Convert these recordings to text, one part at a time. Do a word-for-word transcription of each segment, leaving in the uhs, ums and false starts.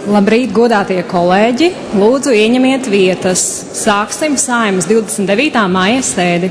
Labrīt, godātie kolēģi! Lūdzu, ieņemiet vietas. Sāksim Saeimas divdesmit devītā maija sēdi.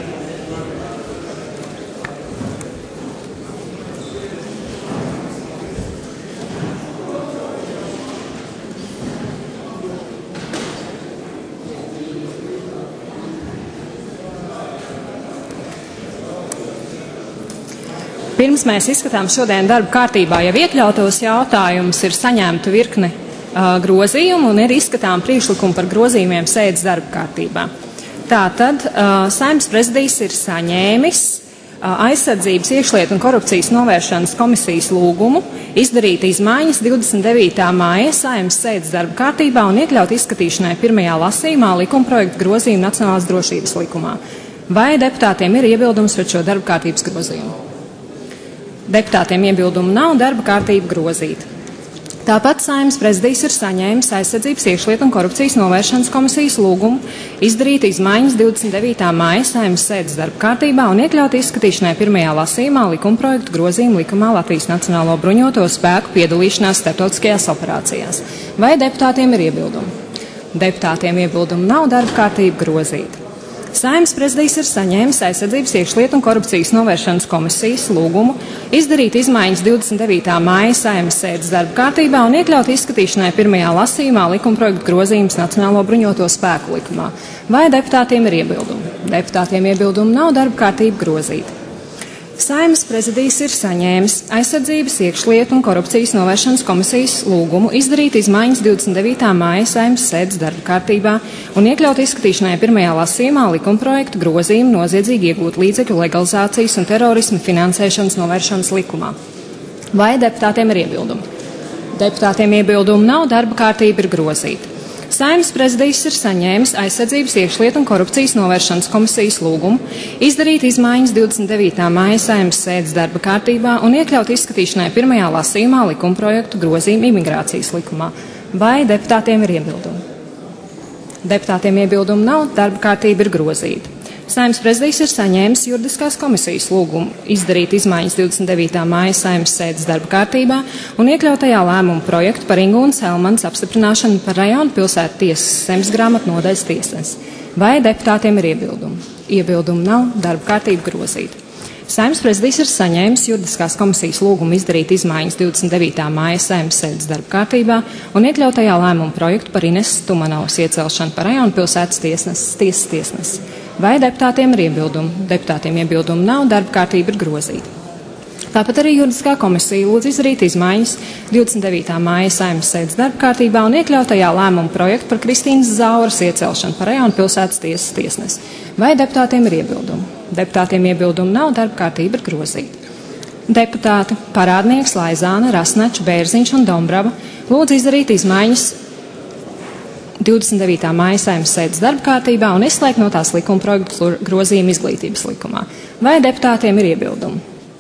Pirms mēs izskatām šodien darba kārtībā jau iekļautos jautājumus, ir saņemta virkne uh, grozījumu un ir izskatām priekšlikumu par grozījumiem sēdes darba kārtībā. Tātad uh, Saeimas prezidijs ir saņēmis uh, aizsardzības, iekšlietu un korupcijas novēršanas komisijas lūgumu izdarīt izmaiņas divdesmit devītā maija Saeimas sēdes darba kārtībā un iekļaut izskatīšanai pirmajā lasījumā likumprojektu grozījumu Nacionālās drošības likumā. Vai deputātiem ir iebildums pret šo darba kārtības grozījumu? Deputātiem iebildumu nav, darba kārtība grozīta. Tāpat Saeimas prezidijs ir saņēmis aizsardzības, iekšlietu un korupcijas novēršanas komisijas lūgumu izdarīt izmaiņas divdesmit devītā maija Saeimas sēdes darba kārtībā un iekļaut izskatīšanai pirmajā lasījumā likumprojektu grozījumu likumā Latvijas Nacionālo bruņoto spēku piedalīšanās starptautiskajās operācijās. Vai deputātiem ir iebildumi? Deputātiem iebildumu nav, darba kārtība grozīta. Saeimas prezidijs ir saņēmis aizsardzības, iekšlietu un korupcijas novēršanas komisijas lūgumu izdarīt izmaiņas divdesmit devītā maija Saeimas sēdes darba kārtībā un iekļaut izskatīšanai pirmajā lasījumā likumprojektu grozījums Nacionālo bruņoto spēku likumā. Vai deputātiem ir iebildumi? Deputātiem iebildumu nav, darba kārtība grozīta. Saeimas prezidijs ir saņēmis aizsardzības, iekšlietu un korupcijas novēršanas komisijas lūgumu izdarīt izmaiņas divdesmit devītā maija Saeimas sēdes darba kārtībā un iekļaut izskatīšanai pirmajā lasījumā likumprojektu grozījumu noziedzīgi iegūt līdzekļu legalizācijas un terorisma finansēšanas novēršanas likumā. Vai deputātiem ir iebildumi? Deputātiem iebildumu nav, darba kārtība ir grozīta. Saeimas prezidijs ir saņēmis aizsardzības, iekšlietu un korupcijas novēršanas komisijas lūgumu izdarīt izmaiņas divdesmit devītā maija Saeimas sēdes darba kārtībā un iekļaut izskatīšanai pirmajā lasījumā likumprojektu grozījumu imigrācijas likumā. Vai deputātiem ir iebildumi? Deputātiem iebildumu nav, darba kārtība ir grozīta. Saeimas prezidijs ir saņēmis juridiskās komisijas lūgumu izdarīt izmaiņas divdesmit devītā maija Saeimas sēdes darba kārtībā un iekļautajā lēmumu projektu par Ingūnas Elmanas apstiprināšanu par rajonu pilsētu tiesas zemesgrāmatu nodaļas tiesnesi. Vai deputātiem ir iebildumi? Iebildumu nav, darba kārtība grozīta. Saeimas prezidijs ir saņēmis juridiskās komisijas lūgumu izdarīt izmaiņas divdesmit devītā maija Saeimas sēdes darba kārtībā un iekļautajā lēmumu projektu par Ineses Tumanovas iecelšanu par rajonu pilsētas tiesnes, tiesas tiesnesi. Vai deputātiem ir iebildumi? Deputātiem iebildumu nav, darba kārtība ir grozīta. Tāpat arī juridiskā komisija lūdz izdarīt izmaiņas divdesmit devītā maija Saeimas sēdes darba kārtībā un iekļautajā lēmumu projektu par Kristīnas Zauras iecelšanu par rajonu pilsētas tiesas tiesnesi. Vai deputātiem ir iebildumi? Deputātiem iebildumu nav, darba kārtība ir grozīta. Deputāti Parādnieks, Laizāne, Rasnečs, Bērziņš un Dombrava lūdz izdarīt izmaiņas divdesmit devītā maija Saeimas sēdes darba kārtībā un izslēgt no tās likumprojektu grozījumu izglītības likumā. Vai deputātiem ir iebildumi?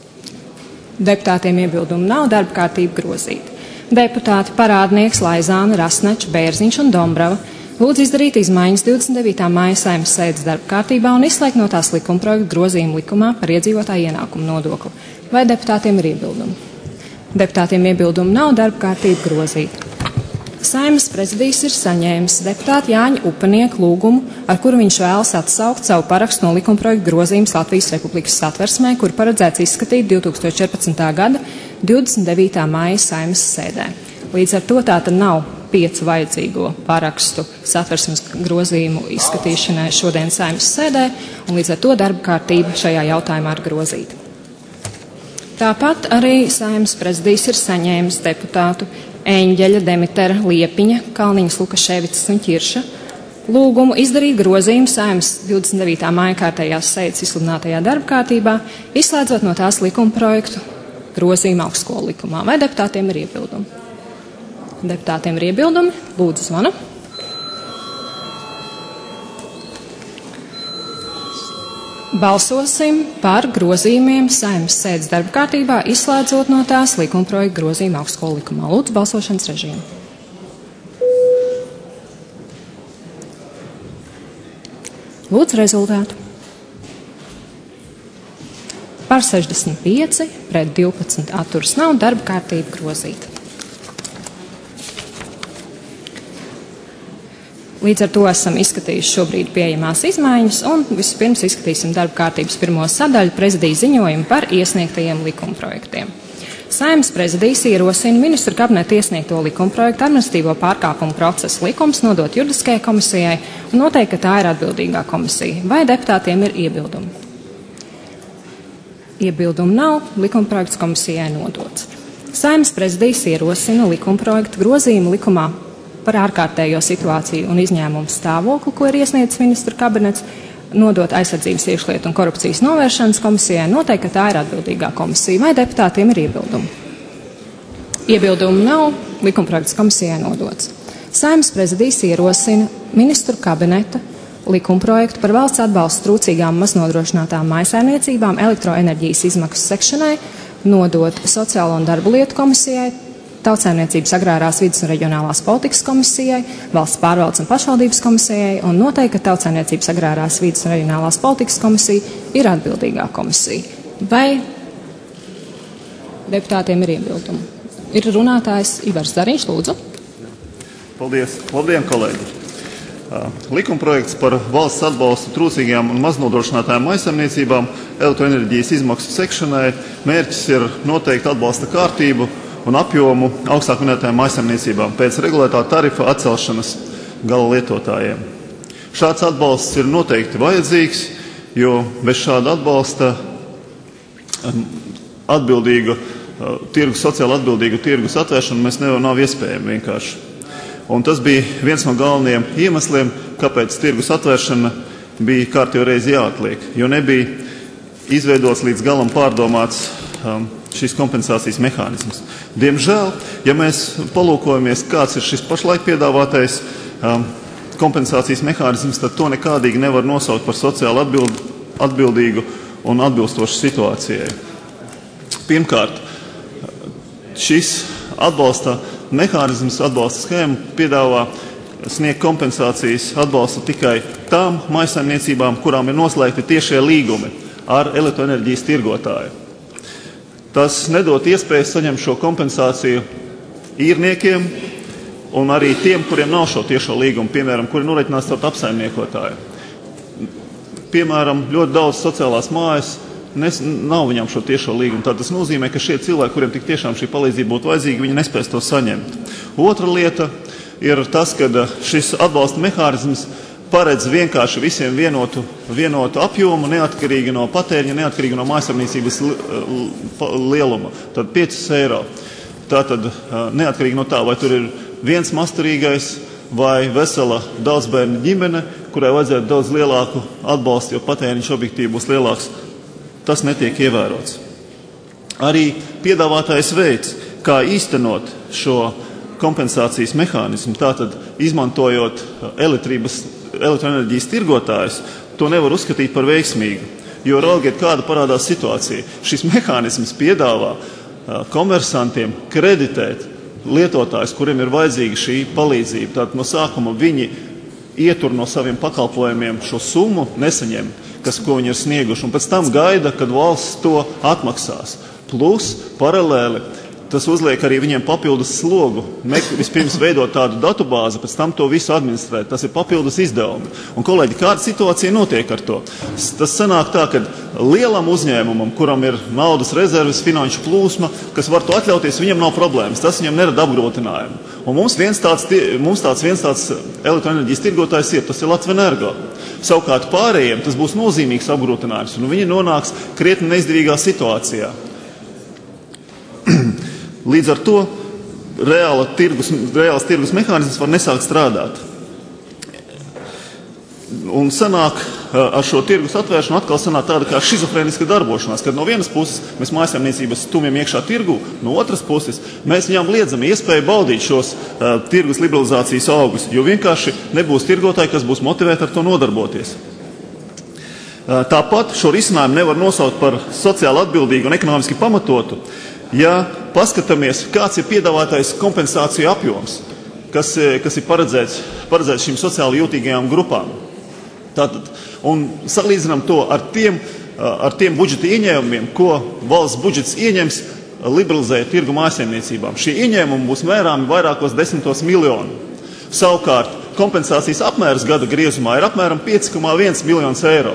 Deputātiem iebildumu nav, darba kārtība grozīta. Deputāti Parādnieks, Laizāne, Rasnečs, Bērziņš un Dombrava lūdz izdarīt izmaiņas divdesmit devītā maija Saeimas sēdes darba kārtībā un izslēgt no tās likumprojektu grozījumu likumā par iedzīvotāju ienākumu nodokli. Vai deputātiem ir iebildumi? Deputātiem iebildumu nav, darba kārtība grozīta. Saeimas prezidijs ir saņēmis deputātu Jāņa Upanieku lūgumu, ar kuru viņš vēlas atsaukt savu parakstu no likumprojektu grozījums Latvijas Republikas satversmē, kur paredzēts izskatīt divi tūkstoši četrpadsmitā gada divdesmit devītā maija Saeimas sēdē. Līdz ar to tātad nav piecu vajadzīgo parakstu satversmes grozījumu izskatīšanai šodien Saeimas sēdē, un līdz ar to darba kārtība šajā jautājumā ir grozīta. Tāpat arī Saeimas prezidijs ir saņēmis deputātu Eņģeļa, Demitera, Liepiņa, Kalniņas, Lukaševicas un Ķirša lūgumu izdarīt grozījumu Saeimas divdesmit devītā maija kārtējās sēdes izsludinātajā darba kārtībā, izslēdzot no tās likumprojektu grozījumu augstskolu likumā. Vai deputātiem ir iebildumi? Deputātiem ir iebildumi? Lūdzu, zvanu. Balsosim par grozījumiem Saeimas sēdes darba kārtībā, izslēdzot no tās likumprojektu grozījumu augstskolu likumā. Lūdzu, balsošanas režīmu. Lūdzu, rezultātu. Par sešdesmit pieci, pret divpadsmit atturas nav, darba kārtība grozīta. Līdz ar to esam izskatījuši šobrīd pieejamās izmaiņas un vispirms izskatīsim darba kārtības pirmo sadaļu prezidija ziņojumu par iesniegtajiem likumprojektiem. Saeimas prezidijs ierosina ministru kabineta iesniegto likumprojektu administratīvo pārkāpumu procesu likums nodot juridiskajai komisijai un noteikt, ka tā ir atbildīgā komisija. Vai deputātiem ir iebildumi? Iebildumu nav, likumprojekts komisijai nodots. Saeimas prezidijs ierosina likumprojektu grozījumu likumā par ārkārtējo situāciju un izņēmumu stāvokli, ko ir iesniedzis ministru kabinets, nodot aizsardzības iekšlietu un korupcijas novēršanas komisijai, noteikti, ka tā ir atbildīgā komisija. Vai deputātiem ir iebildumi? Iebildumu nav, likumprojekts komisijai nodots. Saeimas prezidijs ierosina ministru kabineta likumprojektu par valsts atbalstu trūcīgām maznodrošinātām mājsaimniecībām elektroenerģijas izmaksu sekšanai, nodot sociālo un darba lietu komisijai, Tautsaimniecības agrārās vides un reģionālās politikas komisijai, valsts pārvaldes un pašvaldības komisijai un noteikti, ka Tautsaimniecības agrārās vides un reģionālās politikas komisija ir atbildīgā komisija. Vai deputātiem ir iebildumi? Ir runātājs Ivars Dariņš, lūdzu. Paldies. Labdien, kolēģi. Likumprojekts par valsts atbalstu trūcīgām un maznodrošinātām mājsaimniecībām elektroenerģijas izmaksu sekšanai mērķis ir noteikt atbalsta kārtību un apjomu augstāk minētajām mājsaimniecībām pēc regulētā tarifa atcelšanas gala lietotājiem. Šāds atbalsts ir noteikti vajadzīgs, jo bez šāda atbalsta atbildīgu tirgu, sociāli atbildīgu tirgus atvēršanu mēs nevar, nav iespējami vienkārši. Un tas bija viens no galvenajiem iemesliem, kāpēc tirgus atvēršana bija kārtīgi reizi jāatliek, jo nebija izveidots līdz galam pārdomāts um, šīs kompensācijas mehānisms. Diemžēl, ja mēs palūkojamies, kāds ir šis pašlaik piedāvātais um, kompensācijas mehānisms, tad to nekādīgi nevar nosaukt par sociāli atbild, atbildīgu un atbilstošu situācijai. Pirmkārt, šis atbalsta mehānisms, atbalsta schēma piedāvā sniegt kompensācijas atbalstu tikai tām mājsaimniecībām, kurām ir noslēgti tiešie līgumi ar elektroenerģijas tirgotāju. Tas nedod iespēju saņemt šo kompensāciju īrniekiem un arī tiem, kuriem nav šo tiešo līgumu, piemēram, kuri noreķinās ar apsaimniekotāju. Piemēram, ļoti daudz sociālās mājas nes, nav viņam šo tiešo līgumu. Tad tas nozīmē, ka šie cilvēki, kuriem tik tiešām šī palīdzība būtu vajadzīga, viņi nespēs to saņemt. Otra lieta ir tas, ka šis atbalsta mehānisms paredz vienkārši visiem vienotu, vienotu apjomu, neatkarīgi no patēriņa, neatkarīgi no mājsaimniecības lieluma. Tad pieci eiro. Tātad neatkarīgi no tā, vai tur ir viens masturīgais vai vesela daudzbērnu ģimene, kurai vajadzētu daudz lielāku atbalstu, jo patēriņš objektīvi būs lielāks, tas netiek ievērots. Arī piedāvātais veids, kā īstenot šo kompensācijas mehānismu, tātad izmantojot elektrības elektroenerģijas tirgotājus, to nevar uzskatīt par veiksmīgu, jo raugiet, kāda parādās situācija. Šis mehānisms piedāvā komersantiem kreditēt lietotājus, kuriem ir vajadzīga šī palīdzība. Tātad no sākuma viņi ietur no saviem pakalpojumiem šo summu, nesaņem, kas, ko viņi ir snieguši, un pēc tam gaida, kad valsts to atmaksās. Plus, paralēli, tas uzliek arī viņiem papildus slogu. Vispirms veidot tādu datubāzi, pēc tam to visu administrēt. Tas ir papildus izdevumi. Un, kolēģi, kāda situācija notiek ar to? Tas sanāk tā, ka lielam uzņēmumam, kuram ir naudas rezerves, finanšu plūsma, kas var to atļauties, viņam nav problēmas. Tas viņam nerada apgrūtinājumu. Un mums viens tāds, mums tāds viens tāds elektroenerģijas tirgotājs ir, tas ir Latvenergo. Savukārt pārējiem tas būs nozīmīgs apgrūtinājums, un viņi nonāks krietni neizdevīgā situācijā. Līdz ar to reāla tirgus, reāls tirgus mehānisms var nesākt strādāt. Un sanāk ar šo tirgus atvēršanu atkal sanāk tāda kā šizofrēniska darbošanās, kad no vienas puses mēs mājsaimniecības stumjam iekšā tirgu, no otras puses mēs viņām liedzam iespēju baudīt šos uh, tirgus liberalizācijas augus, jo vienkārši nebūs tirgotāji, kas būs motivēti ar to nodarboties. Uh, tāpat šo risinājumu nevar nosaukt par sociāli atbildīgu un ekonomiski pamatotu, ja paskatāmies, kāds ir piedāvātais kompensāciju apjoms, kas, kas ir paredzēts, paredzēts šīm sociāli jūtīgajām grupām. Tātad, un salīdzinām to ar tiem, ar tiem budžeta ieņēmumiem, ko valsts budžets ieņems, liberalizēja tirgu mājsaimniecībām. Šie ieņēmumi būs mērāmi vairākos desmitos miljonu. Savukārt, kompensācijas apmērs gada griezumā ir apmēram pieci komats viens miljonus eiro.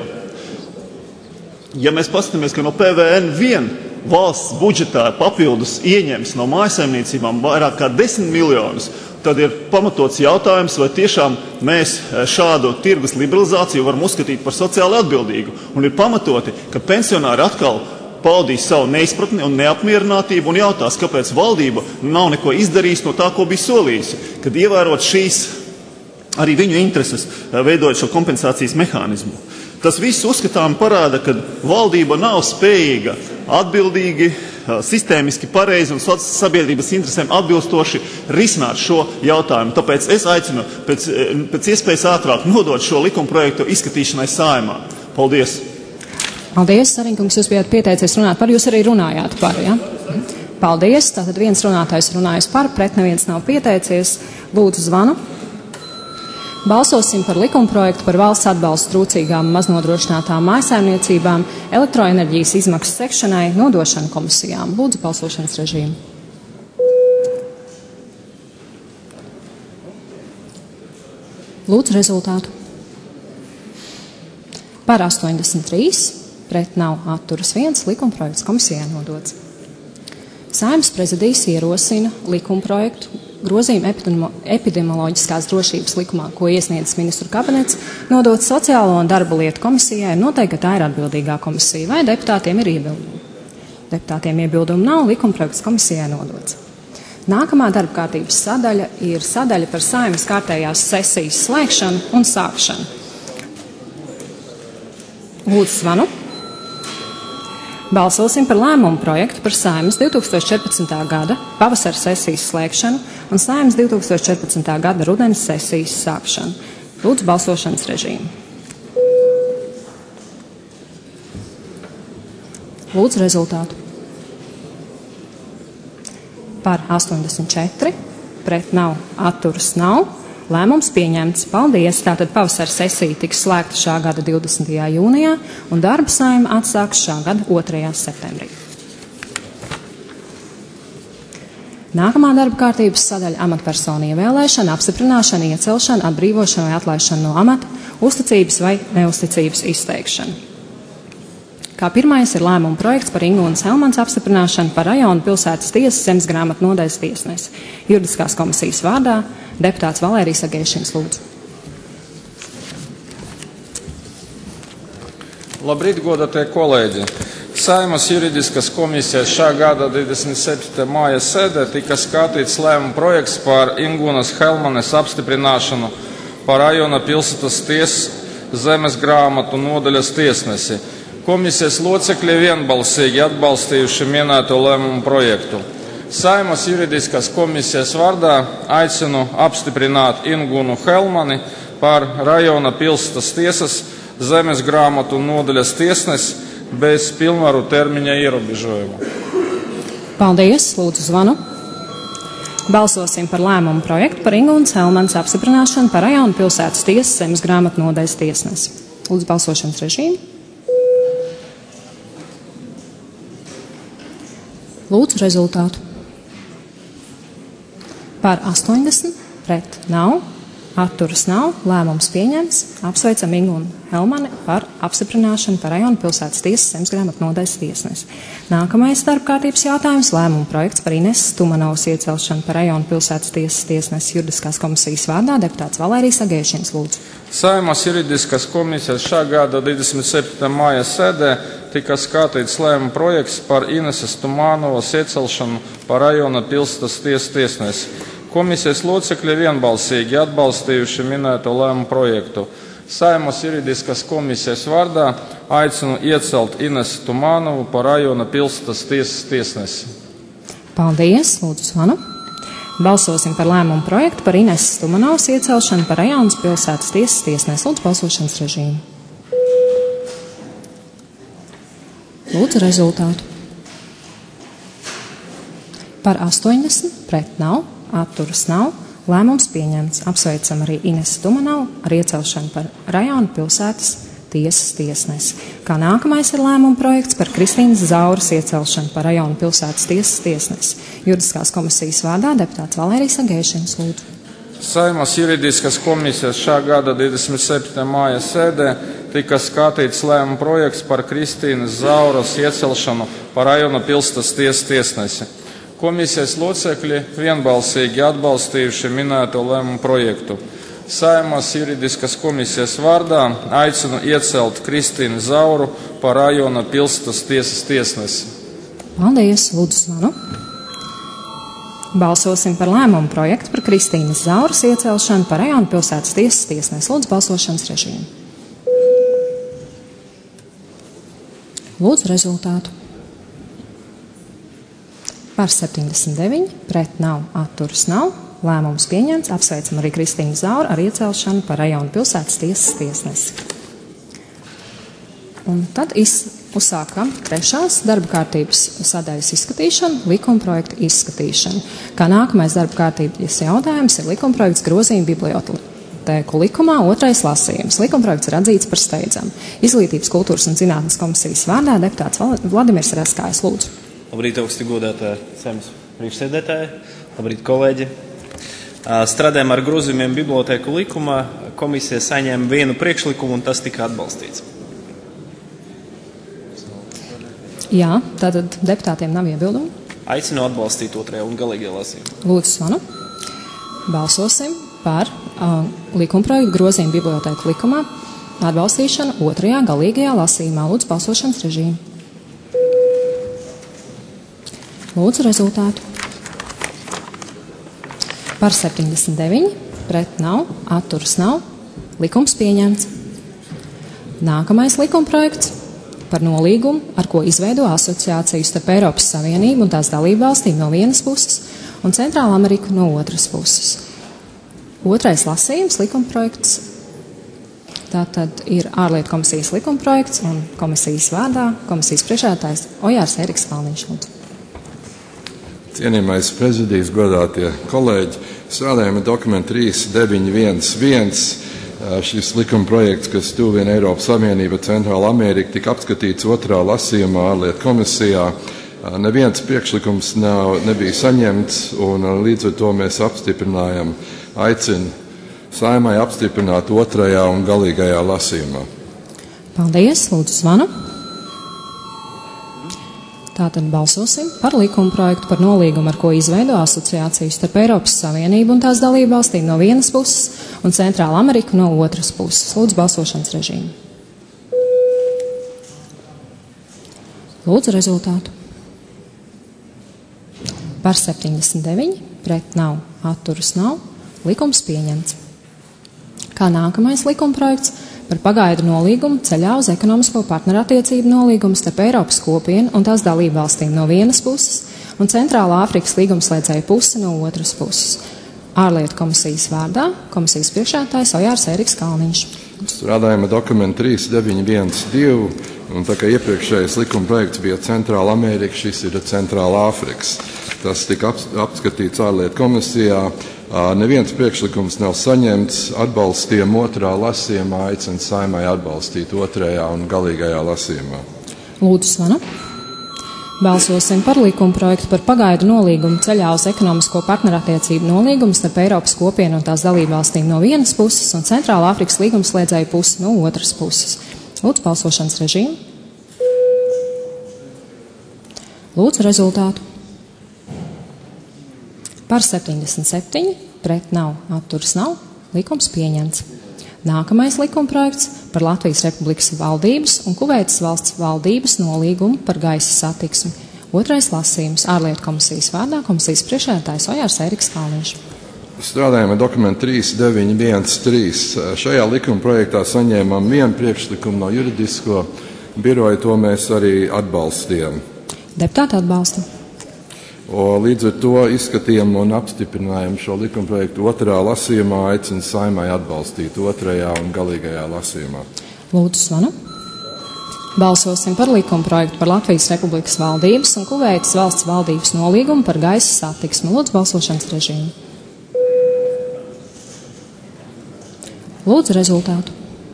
Ja mēs paskatāmies, ka no P V N vien valsts budžetā papildus ieņems no mājasaimniecībām vairāk kā desmit miljonus, tad ir pamatots jautājums, vai tiešām mēs šādu tirgus liberalizāciju varam uzskatīt par sociāli atbildīgu. Un ir pamatoti, ka pensionāri atkal paudīs savu neizpratni un neapmierinātību un jautās, kāpēc valdība nav neko izdarījusi no tā, ko bija solījusi, kad ievērot šīs arī viņu intereses, veidojot šo kompensācijas mehānismu. Tas viss uzskatām parāda, ka valdība nav spējīga atbildīgi, sistēmiski pareizi un sabiedrības interesēm atbilstoši risināt šo jautājumu. Tāpēc es aicinu pēc, pēc iespējas ātrāk nodot šo likumprojektu izskatīšanai Saeimā. Paldies! Paldies, Sariņkungs, jūs bijāt pieteicies runāt par, jūs arī runājāt par, ja? Paldies, tātad viens runātājs runājas par, pret neviens nav pieteicies. Lūdzu zvanu. Balsosim par likumprojektu par valsts atbalstu trūcīgām maznodrošinātām mājsaimniecībām, elektroenerģijas izmaksu sekšanai, nodošanu komisijām. Lūdzu balsošanas režīmu. Lūdzu rezultātu. Par astoņdesmit trīs, pret nav atturas viens, likumprojekts komisijā nodots. Saeimas prezidijs ierosina likumprojektu grozījumu epidemioloģiskās drošības likumā, ko iesniedz ministru kabinets, nodot sociālo un darba lietu komisijai, un noteikti, ka tā ir atbildīgā komisija, vai deputātiem ir iebildumi. Deputātiem iebildumu nav, likumprojekts komisijai nodots. Nākamā darba kārtības sadaļa ir sadaļa par Saeimas kārtējās sesijas slēgšanu un sākšanu. Lūdzu zvanu. Balsosim par lēmumu projektu par Saeimas divi tūkstoši četrpadsmitā gada pavasara sesijas slēgšanu un Saeimas divi tūkstoši četrpadsmitā gada rudenes sesijas sākšanu. Lūdzu balsošanas režīmu. Lūdzu rezultātu. Par astoņdesmit četri, pret nav, atturas nav. Lēmums pieņemts. Paldies! Tātad pavasara sesija tiks slēgta šā gada divdesmitajā jūnijā un darba Saeima atsāks šā gada otrajā septembrī. Nākamā darba kārtības sadaļa - amatpersonu ievēlēšana, apstiprināšana, iecelšana, atbrīvošana vai atlaišana no amata, uzticības vai neuzticības izteikšana. Kā pirmais ir lēmuma projekts par Ingūnas Helmanas apstiprināšanu par rajonu pilsētas tiesas zemesgrāmatu nodaļas tiesnesi. Juridiskās komisijas vārdā deputāts Valērijas Agēšins, lūdzu. Labrīt, godātie kolēģi! Saeimas juridiskas komisijas šā gada divdesmit septītā māja sēdē tika skatīts lēmuma projekts par Ingūnas Helmanas apstiprināšanu par rajona pilsētas tiesas zemesgrāmatu nodaļas tiesnesi. Komisijas locekļi vienbalsīgi atbalstījuši minēto lēmumu projektu. Saeimas juridiskās komisijas vārdā aicinu apstiprināt Ingūnu Helmani par rajona pilsētas tiesas zemesgrāmatu nodaļas tiesnesi bez pilnvaru termiņa ierobežojuma. Paldies, lūdzu zvanu. Balsosim par lēmumu projektu par Ingūnas Helmanas apstiprināšanu par rajona pilsētas tiesas zemesgrāmatu nodaļas tiesnesi. Lūdzu balsošanas režīmu. Lūdzu rezultātu. Par astoņdesmit, pret nav, atturas nav, lēmums pieņemts. Apsveicam Ingūnu Helmani par apstiprināšanu par rajona pilsētas tiesas zemesgrāmatu nodaļas tiesnesi. Nākamais darba kārtības jautājums - lēmuma projekts par Ineses Tumanovas iecelšanu par rajona pilsētas tiesas tiesnesi. Juridiskās komisijas vārdā deputāts Valērijas Agēšins, lūdzu. Saeimas juridiskās komisijas šā gada divdesmit septītā māja sēdē tika skatīts lēmuma projekts par Ineses Tumanovas iecelšanu par rajona pilsētas tiesas tiesnesi. Komisijas locekļi vienbalsīgi atbalstījuši minēto lēmumu projektu. Saeimas juridiskās komisijas vārdā aicinu iecelt Inesu Tumanovu par rajona pilsētas tiesas tiesnesi. Paldies, lūdzu zvanu. Balsosim par lēmumu projektu par Ineses Tumanovas iecelšanu par rajonas pilsētas tiesas tiesnesi. Lūdzu balsošanas režīmu. Lūdzu rezultātu. Par astoņdesmit, pret nav, atturas nav, lēmums pieņemts. Apsveicam arī Inesu Tumanovu ar iecelšanu par rajona pilsētas tiesas tiesnesi. Kā nākamais ir lēmuma projekts par Kristīnas Zauras iecelšanu par rajona pilsētas tiesas tiesnesi. Juridiskās komisijas vārdā deputāts Valērijas Agēšins, lūdzu. Saeimas juridiskas komisijas šā gada divdesmit septītā māja sēdē tika skatīts lēmuma projekts par Kristīnas Zauras iecelšanu par rajona pilsētas tiesas tiesnesi. Komisijas locekļi vienbalsīgi atbalstījuši minēto lēmumu projektu. Saeimas juridiskas komisijas vārdā aicinu iecelt Kristīnu Zauru par rajona pilsētas tiesas tiesnesi. Paldies, lūdzu zvanu. Balsosim par lēmumu projektu par Kristīnas Zauras iecelšanu par rajona pilsētas tiesas tiesnesi. Lūdzu balsošanas režīmu. Lūdzu rezultātu. Par septiņdesmit deviņi, pret nav, atturas nav. Lēmums pieņemts. Apsveicam arī Kristīnu Zauru ar iecelšanu par rajona pilsētas tiesas tiesnesi. Un tad iz, uzsākam trešās darba kārtības sadaļas izskatīšanu, likuma projekta izskatīšanu. Kā nākamais darba kārtības jautājums ir likuma projekts grozījuma bibliotēku likumā, otrais lasījums. Likuma projekts ir atzīts par steidzamu. Izglītības, kultūras un zinātnes komisijas vārdā deputāts Vladimirs Raskājs, lūdzu. Labrīt, augsti godātā Saeimas priekšsēdētāja. Labrīt, kolēģi. Strādājam ar grozījumiem bibliotēku likumā. Komisija saņēma vienu priekšlikumu un tas tika atbalstīts. Jā, tātad deputātiem nav iebildumu. Aicinu atbalstīt otrajā un galīgajā lasījumā. Lūdzu svanu. Balsosim par uh, likumprojektu grozījumu bibliotēku likumā atbalstīšanu otrajā galīgajā lasījumā. Lūdzu balsošanas režīmu. Lūdzu rezultātu. Par septiņdesmit deviņi, pret nav, atturas nav. Likums pieņemts. Nākamais likumprojekts par nolīgumu, ar ko izveido asociāciju starp Eiropas Savienību un tās dalību valstīm no vienas puses un Centrālu Ameriku no otras puses. Otrais lasījums likumprojekts. Tātad ir ārlietu komisijas likumprojekts un komisijas vārdā komisijas priekšsēdētājs Ojārs Eriks Kalniņš. Cienījamais prezidijs, godātie kolēģi, strādājam ar dokumentu trīs deviņi viens viens. Šis likuma projekts, kas tuvina Eiropas Savienība, Centrāla Amerika, tika apskatīts otrā lasījumā ārlietu komisijā. Neviens priekšlikums nav, nebija saņemts, un līdz ar to mēs apstiprinājam, aicinu Saeimai apstiprināt otrajā un galīgajā lasījumā. Paldies, lūdzu zvanu. Tātad balsosim par likuma projektu par nolīgumu, ar ko izveido asociāciju starp Eiropas Savienību un tās dalību valstīm no vienas puses un Centrālu Ameriku no otras puses. Lūdzu balsošanas režīmu. Lūdzu rezultātu. Par septiņdesmit deviņi, pret nav, atturas nav. Likums pieņemts. Kā nākamais likuma projekts par pagaidu nolīgumu ceļā uz ekonomisko partnerattiecību nolīgumu starp Eiropas kopienu un tās dalību valstīm no vienas puses un Centrālā Āfrikas līgumslēdzēju pusi no otras puses. Ārlietu komisijas vārdā komisijas priekšsēdētājs Ojārs Eriks Kalniņš. Strādājam ar dokumentu trīs deviņi viens divi, un tā kā iepriekšējais likuma projekts bija Centrāla Amerika, šis ir Centrāla Āfrikas. Tas tika apskatīts ārlietu komisijā. Neviens priekšlikums nav saņemts. Atbalstiem otrā lasījumā, aicinu Saeimai atbalstīt otrajā un galīgajā lasījumā. Lūdzu svanu. Balsosim par likuma projektu par pagaidu nolīgumu ceļā uz ekonomisko partnerattiecību nolīgumu starp Eiropas kopienu un tās dalībvalstīm no vienas puses un Centrālā Āfrikas līgumslēdzēju pusi no otras puses. Lūdzu balsošanas režīmu. Lūdzu rezultātu. Par septiņdesmit septiņi, pret nav, atturas nav. Likums pieņemts. Nākamais likuma projekts par Latvijas Republikas valdības un Kuveitas valsts valdības nolīgumu par gaisa satiksmi. Otrais lasījums ārlietu komisijas vārdā komisijas priekšsēdētājs Ojārs Eriks Kalniņš. Strādājam ar dokumentu trīs deviņi viens trīs. Šajā likuma projektā saņēmām vienu priekšlikumu no juridisko biroja, to mēs arī atbalstījām. Deputāti atbalsta. O, līdz ar to izskatījām un apstiprinājām šo likuma projektu otrā lasījumā, aicinu Saeimai atbalstīt otrajā un galīgajā lasījumā. Lūdzu svanu. Balsosim par likuma projektu par Latvijas Republikas valdības un Kuveitas valsts valdības nolīgumu par gaisa satiksmi. Lūdzu balsošanas režīmu. Lūdzu rezultātu.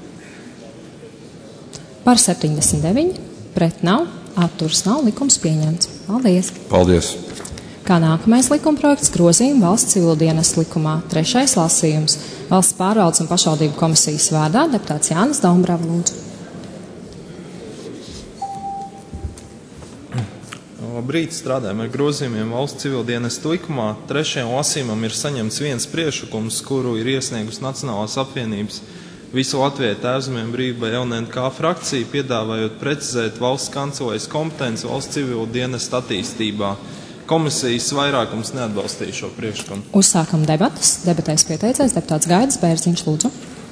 Par septiņdesmit deviņi, pret nav, atturas nav, likums pieņemts. Paldies! Paldies! Kā nākamais likumprojekts grozījuma valsts civildienestu likumā. Trešais lasījums. Valsts pārvaldes un pašvaldību komisijas vārdā deputāts Jānis Dombrava lūdzu. Labrīt, strādājam ar grozījumiem valsts civildienestu likumā. Trešajam lasījumam ir saņemts viens priekšlikums, kuru ir iesniegusi Nacionālās apvienības Visu Latviju Tēvzemēm brīvībai L N K frakcija, piedāvājot precizēt valsts kancelējas kompetenci valsts civildienestu attīstībā. Komisijas vairākums neatbalstīja šo priekšlikumu. Uzsākam debatas. Debatēs pieteicies deputāts Gaidis Bērziņš, lūdzu.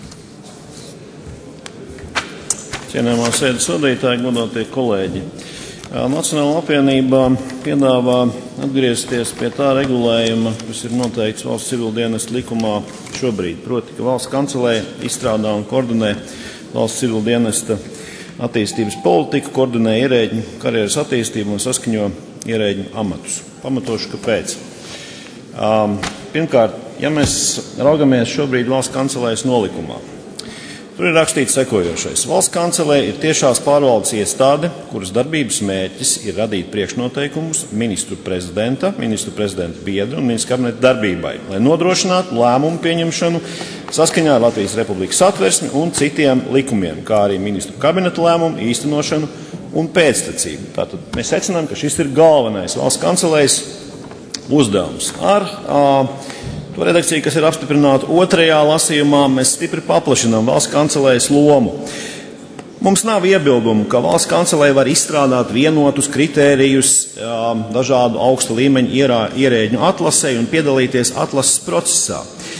Cienējamā sēdes vadītāji, godātie kolēģi. Nacionālā apvienība piedāvā atgriezties pie tā regulējuma, kas ir noteikts valsts civildienestu likumā šobrīd. Proti, ka valsts kancelēja izstrādā un koordinē valsts civildienesta attīstības politiku, koordinē ierēģņu karjeras attīstību un saskaņo ierēģņu amatus. Pamatošu, kāpēc. Um, pirmkārt, ja mēs raugamies šobrīd valsts kancelējas nolikumā, tur ir rakstīts sekojošais. Valsts kancelēja ir tiešās pārvaldes iestāde, kuras darbības mērķis ir radīt priekšnoteikumus ministru prezidenta, ministru prezidenta biedru un ministru kabineta darbībai, lai nodrošinātu lēmumu pieņemšanu saskaņā ar Latvijas Republikas satversmi un citiem likumiem, kā arī ministru kabineta lēmumu īstenošanu un pēctecību. Tātad mēs secinām, ka šis ir galvenais valsts kancelējas uzdevums. Ar uh, to redakciju, kas ir apstiprināta otrajā lasījumā, mēs stipri paplašinām valsts kancelējas lomu. Mums nav iebildumu, ka valsts kancelēja var izstrādāt vienotus kritērijus uh, dažādu augsta līmeņa ierā, ierēģņu atlasē un piedalīties atlases procesā.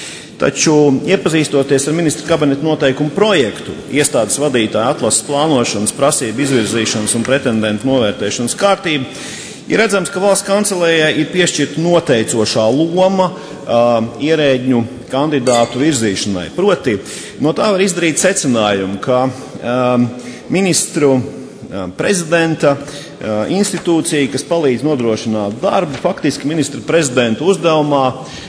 Taču, iepazīstoties ar ministra kabineta noteikumu projektu, iestādes vadītāja atlases plānošanas, prasību izvirzīšanas un pretendentu novērtēšanas kārtību, ir redzams, ka valsts kancelējai ir piešķirta noteicošā loma uh, ierēģņu kandidātu virzīšanai. Proti, no tā var izdarīt secinājumu, ka uh, ministru uh, prezidenta uh, institūcija, kas palīdz nodrošināt darbu, faktiski ministra prezidenta uzdevumā,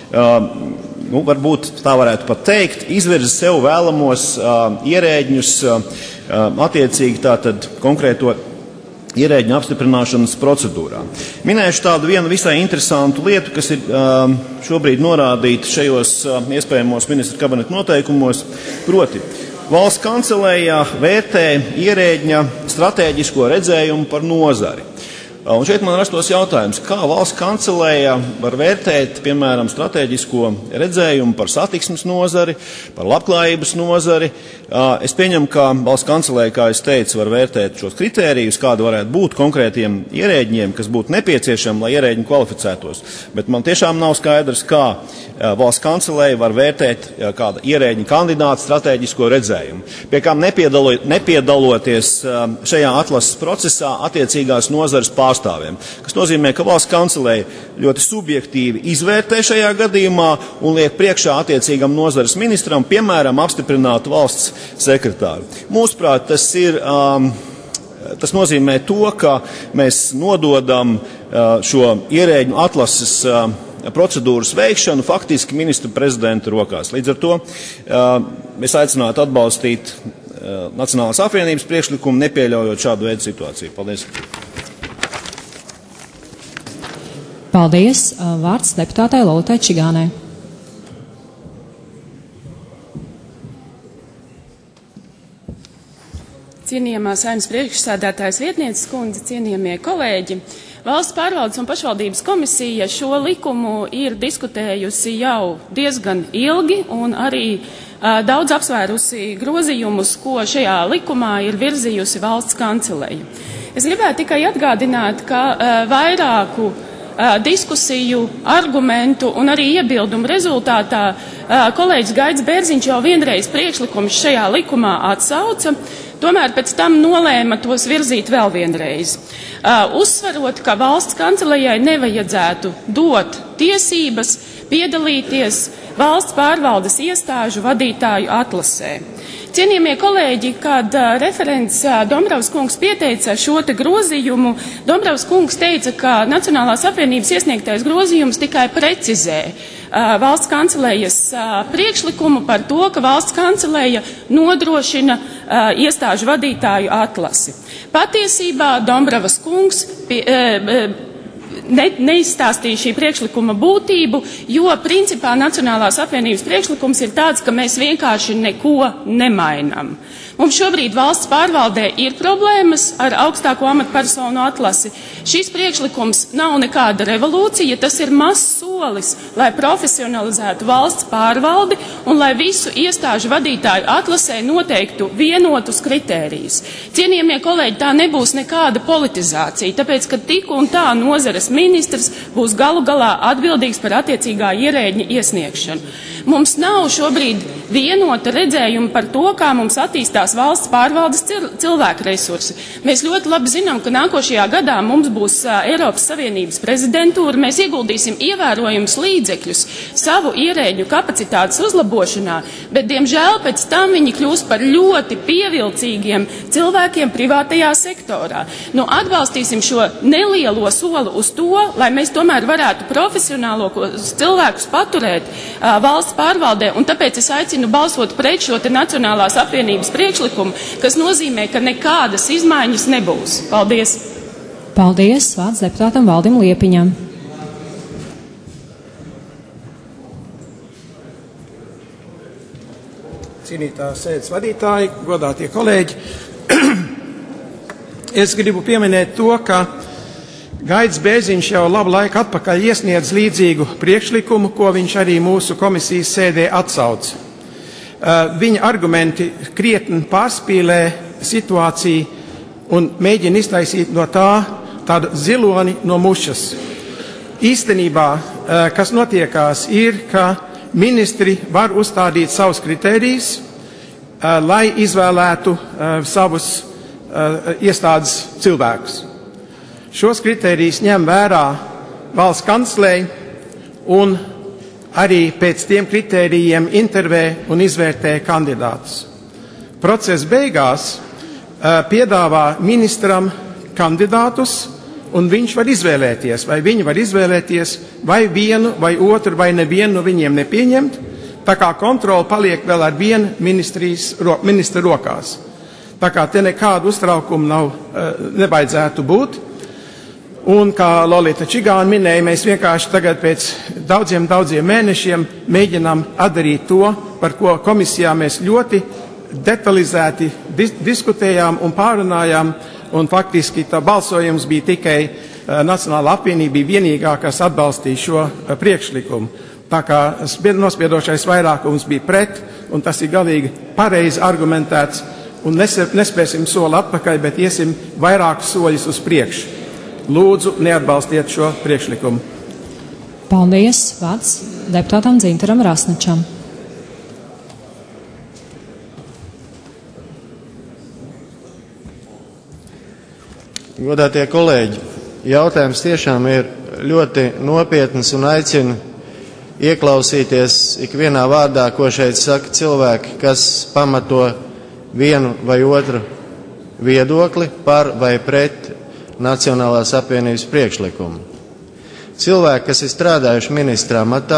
uh, nu, varbūt tā varētu pat teikt, izvirza sev vēlamos uh, ierēģņus uh, attiecīgi tātad konkrēto ierēģņu apstiprināšanas procedūrā. Minēšu tādu vienu visai interesantu lietu, kas ir uh, šobrīd norādīta šajos uh, iespējamos ministra kabineta noteikumos, proti valsts kancelējā vērtē ierēģņa stratēģisko redzējumu par nozari. Un šeit man rastos jautājums, kā valsts kancelēja var vērtēt, piemēram, stratēģisko redzējumu par satiksmes nozari, par labklājības nozari. Es pieņemu, ka valsts kancelēja, kā es teicu, var vērtēt šos kritērijus, kāda varētu būt konkrētiem ierēģņiem, kas būtu nepieciešami, lai ierēģņi kvalificētos. Bet man tiešām nav skaidrs, kā valsts kancelēja var vērtēt kāda ierēģņa kandidāta stratēģisko redzējumu, pie kām nepiedalo, nepiedaloties šajā atlases procesā attiecīgās nozares pārstāvjiem. Kas nozīmē, ka valsts kancelēja ļoti subjektīvi izvērtē šajā gadījumā un liek priekšā attiecīgam nozares ministram, piemēram, apstiprināt valsts sekretāru. Mūsuprāt, tas ir, um, tas nozīmē to, ka mēs nododam uh, šo ierēģņu atlases uh, procedūras veikšanu faktiski ministra prezidenta rokās. Līdz ar to uh, es aicinātu atbalstīt uh, Nacionālās apvienības priekšlikumu, nepieļaujot šādu veidu situāciju. Paldies. Paldies. Vārds deputātei Lolitai Čigānai. Cienījamā Saeimas priekšsēdētājas vietnieces kundze, cienījamie kolēģi, Valsts pārvaldes un pašvaldības komisija šo likumu ir diskutējusi jau diezgan ilgi un arī uh, daudz apsvērusi grozījumus, ko šajā likumā ir virzījusi valsts kanceleja. Es gribētu tikai atgādināt, ka uh, vairāku uh, diskusiju, argumentu un arī iebildumu rezultātā uh, kolēģis Gaidis Bērziņš jau vienreiz priekšlikumus šajā likumā atsauca. Tomēr pēc tam nolēma tos virzīt vēl vienreiz, uh, uzsverot, ka valsts kancelejai nevajadzētu dot tiesības piedalīties valsts pārvaldes iestāžu vadītāju atlasē. Cienījamie kolēģi, kad uh, referents uh, Dombravs kungs pieteica šo te grozījumu, Dombravs kungs teica, ka Nacionālās apvienības iesniegtais grozījums tikai precizē uh, valsts kancelejas uh, priekšlikumu par to, ka valsts kanceleja nodrošina uh, iestāžu vadītāju atlasi. Patiesībā Dombravas kungs pie, uh, ne, neizstāstīju šī priekšlikuma būtību, jo principā Nacionālās apvienības priekšlikums ir tāds, ka mēs vienkārši neko nemainām. Mums šobrīd valsts pārvaldē ir problēmas ar augstāko amatpersonu atlasi. Šis priekšlikums nav nekāda revolūcija, tas ir mazs solis, lai profesionalizētu valsts pārvaldi un lai visu iestāžu vadītāju atlasē noteiktu vienotus kritērijus. Cienījamie kolēģi, tā nebūs nekāda politizācija, tāpēc, ka tik un tā nozares ministrs būs galu galā atbildīgs par attiecīgā ierēģņa iesniegšanu. Mums nav šobrīd vienota redzējuma par to, kā mums attīstās valsts pārvaldes cilvēku resursi. Mēs ļoti labi zinām, ka nākošajā gadā mums būs uh, Eiropas Savienības prezidentūra, mēs ieguldīsim ievērojumus līdzekļus savu ierēģu kapacitātes uzlabošanā, bet, diemžēl, pēc tam viņi kļūs par ļoti pievilcīgiem cilvēkiem privātajā sektorā. Nu, atbalstīsim šo nelielo soli uz to, lai mēs tomēr varētu profesionālos cilvēkus paturēt uh, valsts pārvaldē, un tāpēc es aicinu balsot pret šo te Nacionālās apvienības priekšlikumu, kas nozīmē, ka nekādas izmaiņas nebūs. Paldies! Paldies! Vārds deputātam Valdim Liepiņam. Cienītā sēdes vadītāji, godātie kolēģi, es gribu pieminēt to, ka Gaidis Bēziņš jau labu laiku atpakaļ iesniedz līdzīgu priekšlikumu, ko viņš arī mūsu komisijas sēdē atsauc. Viņa argumenti krietni pārspīlē situāciju un mēģina iztaisīt no tā tādu ziloni no mušas. Īstenībā, kas notiekās, ir, ka ministri var uzstādīt savus kritērijus, lai izvēlētu savus iestādes cilvēkus. Šos kritērijus ņem vērā valsts kanclere un arī pēc tiem kritērijiem intervē un izvērtē kandidātus. Procesa beigās uh, piedāvā ministram kandidātus, un viņš var izvēlēties, vai viņi var izvēlēties vai vienu, vai otru, vai nevienu no viņiem nepieņemt, tā kā kontrola paliek vēl ar vienu ro, ministra rokās. Tā kā te nekādu uztraukumu nav, uh, nebaidzētu būt. Un, kā Lolita Čigāna minēja, mēs vienkārši tagad pēc daudziem, daudziem mēnešiem mēģinām atdarīt to, par ko komisijā mēs ļoti detalizēti dis diskutējām un pārunājām, un faktiski tā balsojums bija tikai uh, Nacionāla apvienība bija vienīgā, kas atbalstīja šo uh, priekšlikumu. Tā kā nospiedošais vairākums bija pret, un tas ir galīgi pareizi argumentēts, un nespēsim soli atpakaļ, bet iesim vairākus soļus uz priekšu. Lūdzu, neatbalstiet šo priekšlikumu. Paldies. Vārds deputātam Dzintaram Rasnačam. Godātie kolēģi, jautājums tiešām ir ļoti nopietns un aicinu ieklausīties ikvienā vārdā, ko šeit saka cilvēki, kas pamato vienu vai otru viedokli par vai pret Nacionālās apvienības priekšlikumu. Cilvēki, kas ir strādājuši ministrā matā,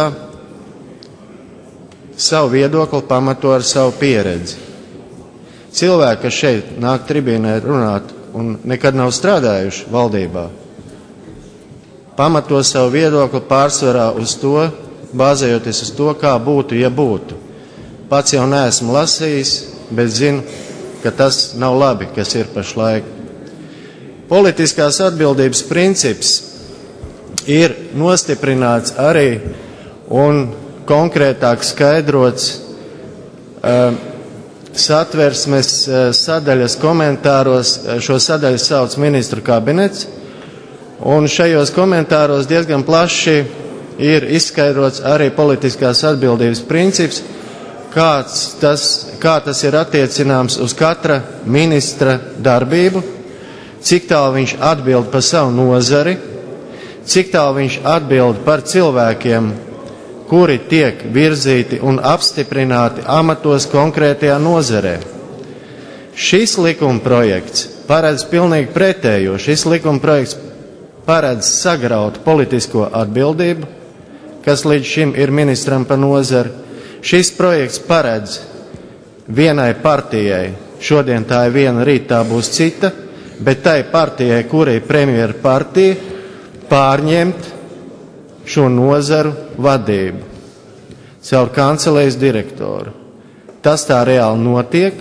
savu viedokli pamato ar savu pieredzi. Cilvēki, kas šeit nāk tribīnē runāt un nekad nav strādājuši valdībā, pamato savu viedokli pārsvarā uz to, bāzējoties uz to, kā būtu, ja būtu. Pats jau neesmu lasījis, bet zinu, ka tas nav labi, kas ir pašlaik. Politiskās atbildības princips ir nostiprināts arī un konkrētāk skaidrots uh, satversmes uh, sadaļas komentāros. Šo sadaļu sauc ministru kabinets, un šajos komentāros diezgan plaši ir izskaidrots arī politiskās atbildības princips, kāds tas, kā tas ir attiecināms uz katra ministra darbību, cik tālu viņš atbild par savu nozari, cik tālu viņš atbild par cilvēkiem, kuri tiek virzīti un apstiprināti amatos konkrētajā nozarē. Šis likuma projekts paredz pilnīgi pretējo. Šis likuma projekts paredz sagraut politisko atbildību, kas līdz šim ir ministram par nozari. Šis projekts paredz vienai partijai, šodien tā ir viena, rīt tā būs cita, bet tai partijai, kura ir premjera partija, pārņemt šo nozaru vadību caur kancelējas direktoru. Tas tā reāli notiek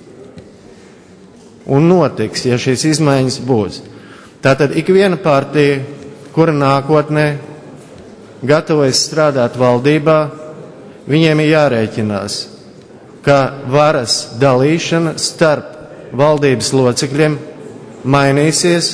un notiks, ja šīs izmaiņas būs. Tātad ikviena partija, kura nākotnē gatavojas strādāt valdībā, viņiem ir jārēķinās, ka varas dalīšana starp valdības locekļiem mainīsies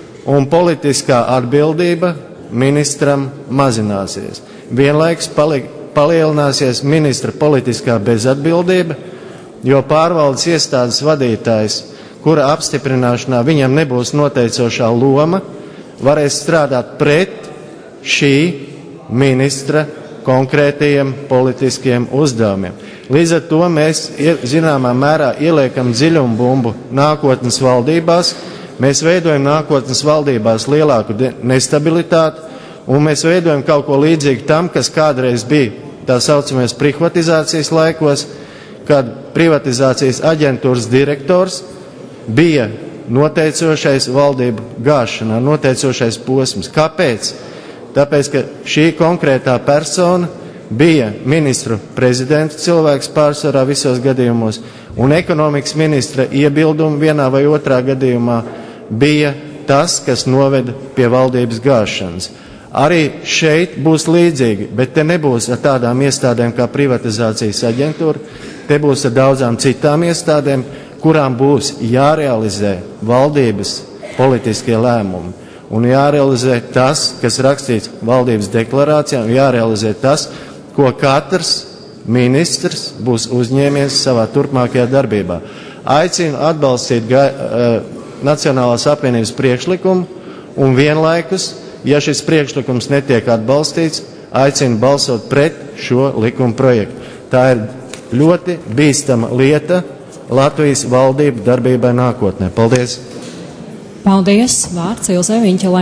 un politiskā atbildība ministram mazināsies. Vienlaikus paliek palielināsies ministra politiskā bezatbildība, jo pārvaldes iestādes vadītājs, kura apstiprināšanā viņam nebūs noteicošā loma, varēs strādāt pret šī ministra konkrētajiem politiskiem uzdevumiem. Līdz ar to mēs zināmā mērā ieliekam dziļumbumbu nākotnes valdībās, mēs veidojam nākotnes valdībās lielāku nestabilitāti, un mēs veidojam kaut ko līdzīgu tam, kas kādreiz bija tā saucamais privatizācijas laikos, kad privatizācijas aģentūras direktors bija noteicošais valdību gāšanā, noteicošais posms. Kāpēc? Tāpēc, ka šī konkrētā persona bija ministru prezidenta cilvēks pārsvarā visos gadījumos, un ekonomikas ministra iebildumi vienā vai otrā gadījumā bija tas, kas noveda pie valdības gāšanas. Arī šeit būs līdzīgi, bet te nebūs ar tādām iestādēm kā privatizācijas aģentūra, te būs ar daudzām citām iestādēm, kurām būs jārealizē valdības politiskie lēmumi un jārealizē tas, kas rakstīts valdības deklarācijā, un jārealizē tas, ko katrs ministrs būs uzņēmies savā turpmākajā darbībā. Aicinu atbalstīt gai, uh, Nacionālās apvienības priekšlikumu un vienlaikus, ja šis priekšlikums netiek atbalstīts, aicinu balsot pret šo likuma projektu. Tā ir ļoti bīstama lieta Latvijas valdību darbībai nākotnē. Paldies! Paldies! Vārds Ilzei Viņķelē.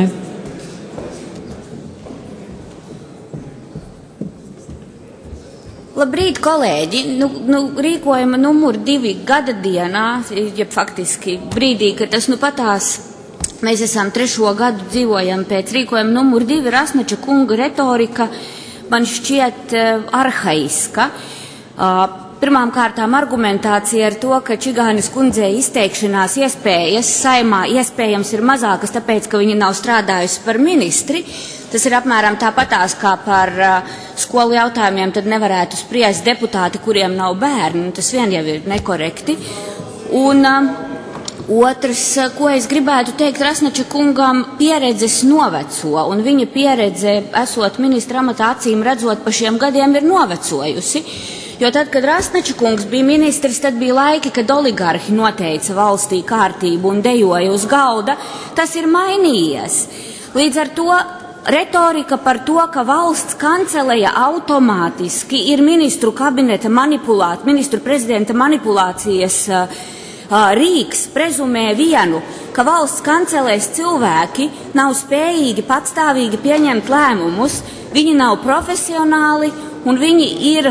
Labrīt, kolēģi! Nu, nu, rīkojuma numur divi gada dienā, ja faktiski brīdī, kad tas nu patās, mēs esam trešo gadu dzīvojam pēc rīkojuma numur divi, Rasnača kunga retorika man šķiet uh, arhaiska. Uh, Pirmām kārtām argumentācija ar to, ka Čigānes kundzei izteikšanās iespējas saimā iespējams ir mazākas, tāpēc, ka viņa nav strādājusi par ministri. Tas ir apmēram tāpatās kā par uh, skolu jautājumiem, tad nevarētu spriest deputāti, kuriem nav bērni. Tas vien jau ir nekorekti. Un uh, otrs, ko es gribētu teikt Rasnača kungam, pieredzes noveco, un viņa pieredze, esot ministra amatā acīm redzot, pa šiem gadiem ir novecojusi. Jo tad, kad Rasnača kungs bija ministrs, tad bija laiki, kad oligarhi noteica valstī kārtību un dejoja uz galda. Tas ir mainījies. Līdz ar to retorika par to, ka valsts kanceleja automātiski ir ministru kabineta manipulāt, ministru prezidenta manipulācijas uh, rīks, prezumē vienu, ka valsts kancelēs cilvēki nav spējīgi patstāvīgi pieņemt lēmumus, viņi nav profesionāli un viņi ir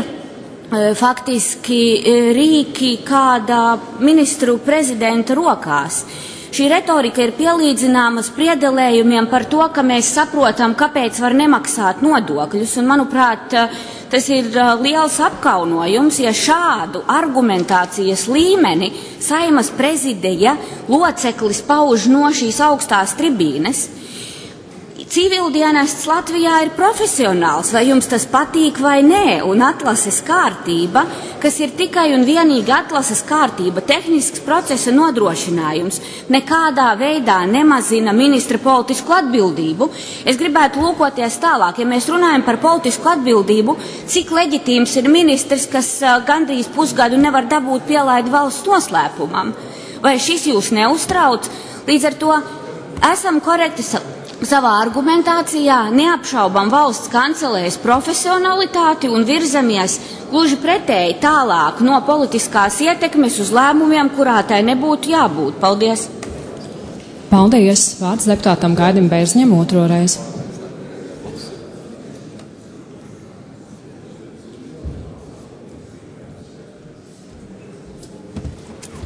faktiski rīki kāda ministru prezidenta rokās. Šī retorika ir pielīdzināma spriedelējumiem par to, ka mēs saprotam, kāpēc var nemaksāt nodokļus, un, manuprāt, tas ir liels apkaunojums, ja šādu argumentācijas līmeni Saimas prezidija loceklis pauž no šīs augstās tribīnes. Civildienests Latvijā ir profesionāls, vai jums tas patīk vai nē, un atlases kārtība, kas ir tikai un vienīgi atlases kārtība, tehnisks procesa nodrošinājums, nekādā veidā nemazina ministra politisku atbildību. Es gribētu lūkoties tālāk, ja mēs runājam par politisku atbildību, cik leģitīms ir ministrs, kas uh, gandrīz pusgadu nevar dabūt pielaidu valsts noslēpumam. Vai šis jūs neuztrauc? Līdz ar to esam korekti savā argumentācijā, neapšaubam valsts kancelējas profesionalitāti un virzamies gluži pretēji tālāk no politiskās ietekmes uz lēmumiem, kurā tai nebūtu jābūt. Paldies! Paldies! Vārds deputātam Gaidim Bērzņam otro reizi.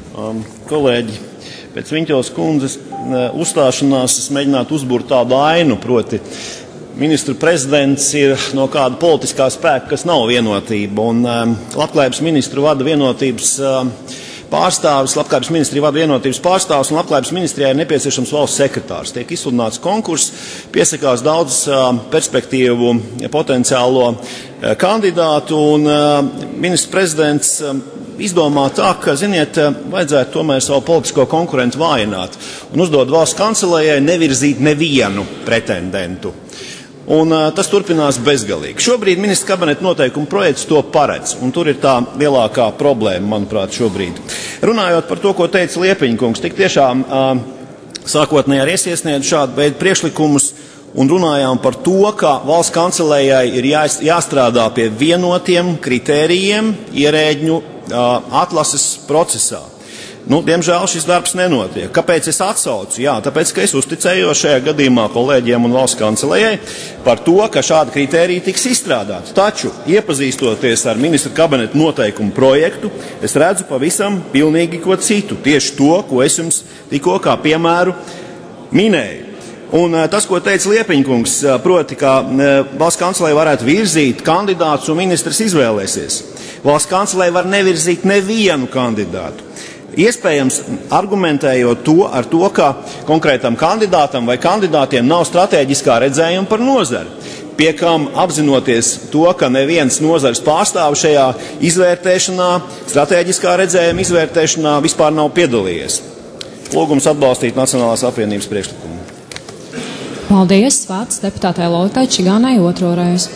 Um, kolēģi, pēc Viņķeles kundzes uh, uzstāšanās es mēģinātu uzburt tādu ainu, proti ministru prezidents ir no kāda politiskā spēka, kas nav vienotība, un um, labklājības ministru vada vienotības um, pārstāvis, labklājības ministrija vada vienotības pārstāvis, un labklājības ministrijai ir nepieciešams valsts sekretārs. Tiek izsludināts konkurss, piesakās daudz uh, perspektīvu potenciālo uh, kandidātu, un uh, ministrs prezidents uh, izdomā tā, ka, ziniet, vajadzētu tomēr savu politisko konkurentu vājināt un uzdod valsts kancelējai nevirzīt nevienu pretendentu. Un uh, tas turpinās bezgalīgi. Šobrīd ministra kabineta noteikuma projekts to paredz, un tur ir tā lielākā problēma, manuprāt, šobrīd. Runājot par to, ko teica Liepiņkungs, tik tiešām uh, sākotnēji arī es iesniedzu šādu veidu priekšlikumus, un runājām par to, ka valsts kancelējai ir jā, jāstrādā pie vienotiem kritērijiem ierēģņu uh, atlases procesā. Nu, diemžēl šis darbs nenotiek. Kāpēc es atsaucu? Jā, tāpēc, ka es uzticējos šajā gadījumā kolēģiem un valsts kancelējai par to, ka šāda kritērija tiks izstrādāta. Taču, iepazīstoties ar ministra kabineta noteikumu projektu, es redzu pavisam pilnīgi ko citu. Tieši to, ko es jums tikko kā piemēru minēju. Un tas, ko teica Liepiņkungs, proti, ka valsts kancelēja varētu virzīt kandidātus un ministrs izvēlēsies. Valsts kancelēja var nevirzīt nevienu kandidātu. Iespējams, argumentējot to ar to, ka konkrētam kandidātam vai kandidātiem nav strateģiskā redzējuma par nozari, pie kam apzinoties to, ka neviens nozares pārstāv šajā izvērtēšanā, strateģiskā redzējuma izvērtēšanā vispār nav piedalījies. Lūgums atbalstīt Nacionālās apvienības priekšlikumu. Paldies. Vārds deputātei Lolitai Čigānai otro reizi.